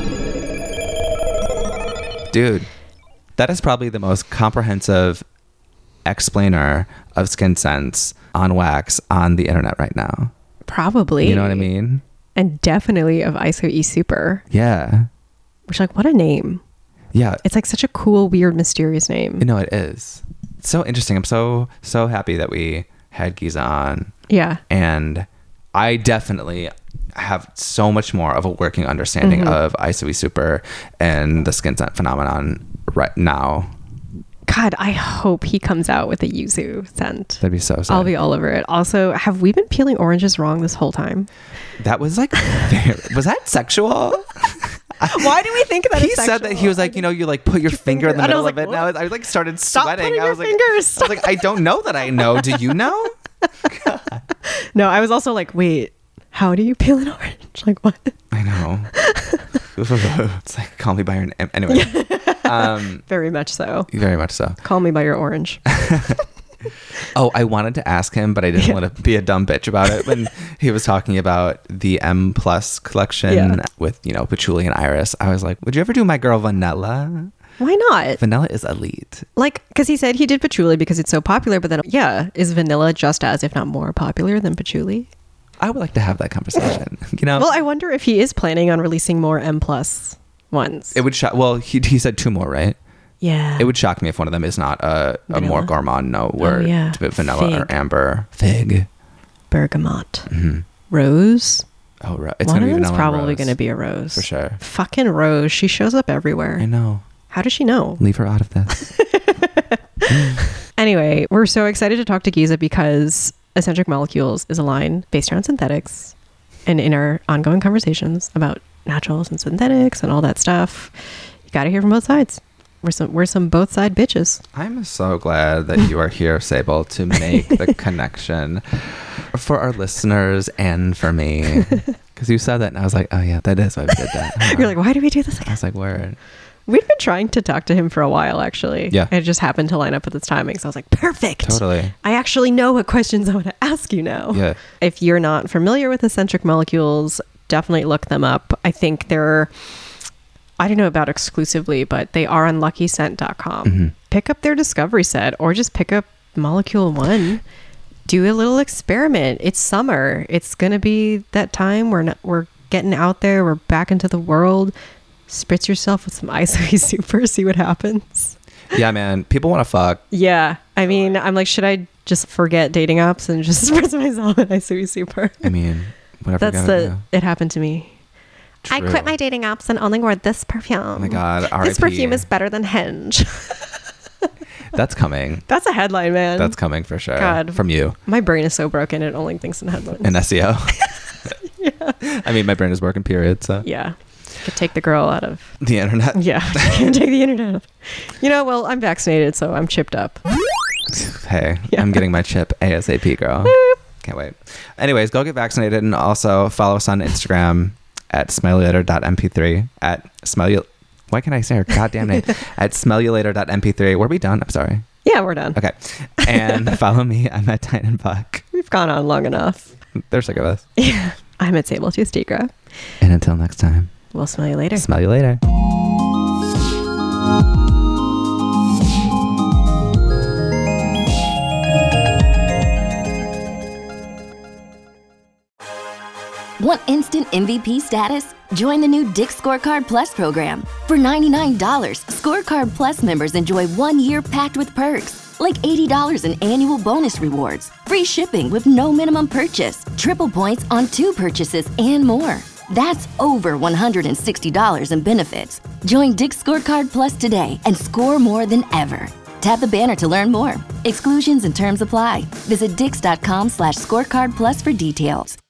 Dude, that is probably the most comprehensive explainer of skin scents on wax on the internet right now. Probably. You know what I mean? And definitely of I S O E Super. Yeah. Which, like, what a name. Yeah. It's like such a cool, weird, mysterious name. You know, it is. It's so interesting. I'm so, so happy that we had Giza on. Yeah. And I definitely have so much more of a working understanding mm-hmm. of I S O E Super and the skin scent phenomenon right now. God, I hope he comes out with a yuzu scent. That'd be so sad. I'll be all over it. Also, have we been peeling oranges wrong this whole time? That was like, very, was that sexual? Why do we think that? He said that he was like, you know, you like put your, your finger, finger in the middle like, of it. what? And I, was, I like started Stop sweating. putting I was your like, fingers. I was like, I don't know that I know. Do you know? God. No, I was also like, wait, how do you peel an orange? Like what? I know. It's like, call me by your name. Anyway. Um, very much so. Very much so. Call me by your orange. Oh, I wanted to ask him, but I didn't yeah. want to be a dumb bitch about it when he was talking about the M Plus collection yeah. with, you know, Patchouli and Iris. I was like, would you ever do my girl Vanilla? Why not? Vanilla is elite. Like, because he said he did Patchouli because it's so popular, but then, yeah, is Vanilla just as, if not more popular than Patchouli? I would like to have that conversation. You know? Well, I wonder if he is planning on releasing more M Plus ones. It would shock. Well, he he said two more, right? Yeah. It would shock me if one of them is not a, a more gourmand note where oh, yeah. it's vanilla Fig. or amber. Fig. Bergamot. Mm-hmm. Rose. Oh, ro- it's one gonna of be them's vanilla probably rose. going to be a rose. For sure. Fucking Rose. She shows up everywhere. I know. How does she know? Leave her out of this. Anyway, we're so excited to talk to Giza because Eccentric Molecules is a line based around synthetics. And in our ongoing conversations about naturals and synthetics and all that stuff, you got to hear from both sides. We're some we're some both side bitches. I'm so glad that you are here, Sable, to make the connection for our listeners and for me. Because you said that and I was like, oh yeah, that is why we did that. Huh. You're like, why do we do this again? I was like, word. We've been trying to talk to him for a while, actually. Yeah. It just happened to line up with its timing. So I was like, perfect. Totally. I actually know what questions I want to ask you now. Yeah. If you're not familiar with Eccentric Molecules, definitely look them up. I think they're, I don't know about exclusively, but they are on lucky scent dot com. Mm-hmm. Pick up their discovery set or just pick up Molecule One. Do a little experiment. It's summer. It's going to be that time. We're not, we're getting out there. We're back into the world. Spritz yourself with some I S O E Super. See what happens. Yeah, man. People want to fuck. Yeah. I mean, I'm like, should I just forget dating apps and just spritz myself with I S O E Super? I mean, whatever. That's the, do. It happened to me. True. I quit my dating apps and only wore this perfume. Oh my God. R I P. This perfume is better than Hinge. That's coming. That's a headline, man. That's coming for sure. God. From you. My brain is so broken. It only thinks in headlines. And S E O. Yeah. I mean, my brain is working, period. So. Yeah. Could take the girl out of the internet. Yeah. Can take the internet. You know, well, I'm vaccinated, so I'm chipped up. Hey, yeah. I'm getting my chip ASAP, girl. Can't wait. Anyways, go get vaccinated and also follow us on Instagram at smellulator dot m p three at smell. Why can't I say her goddamn name? At smellulator dot m p three. Were we done? I'm sorry. Yeah, we're done. Okay. And follow me. I'm at Tynan Buck. We've gone on long enough. They're sick of us. Yeah. I'm at Sabletooth Tigra. And until next time. We'll smell you later. Smell you later. Want instant M V P status? Join the new Dick's Scorecard Plus program. For ninety-nine dollars, Scorecard Plus members enjoy one year packed with perks, like eighty dollars in annual bonus rewards, free shipping with no minimum purchase, triple points on two purchases, and more. That's over one hundred sixty dollars in benefits. Join Dick's Scorecard Plus today and score more than ever. Tap the banner to learn more. Exclusions and terms apply. Visit dix dot com slash scorecard plus for details.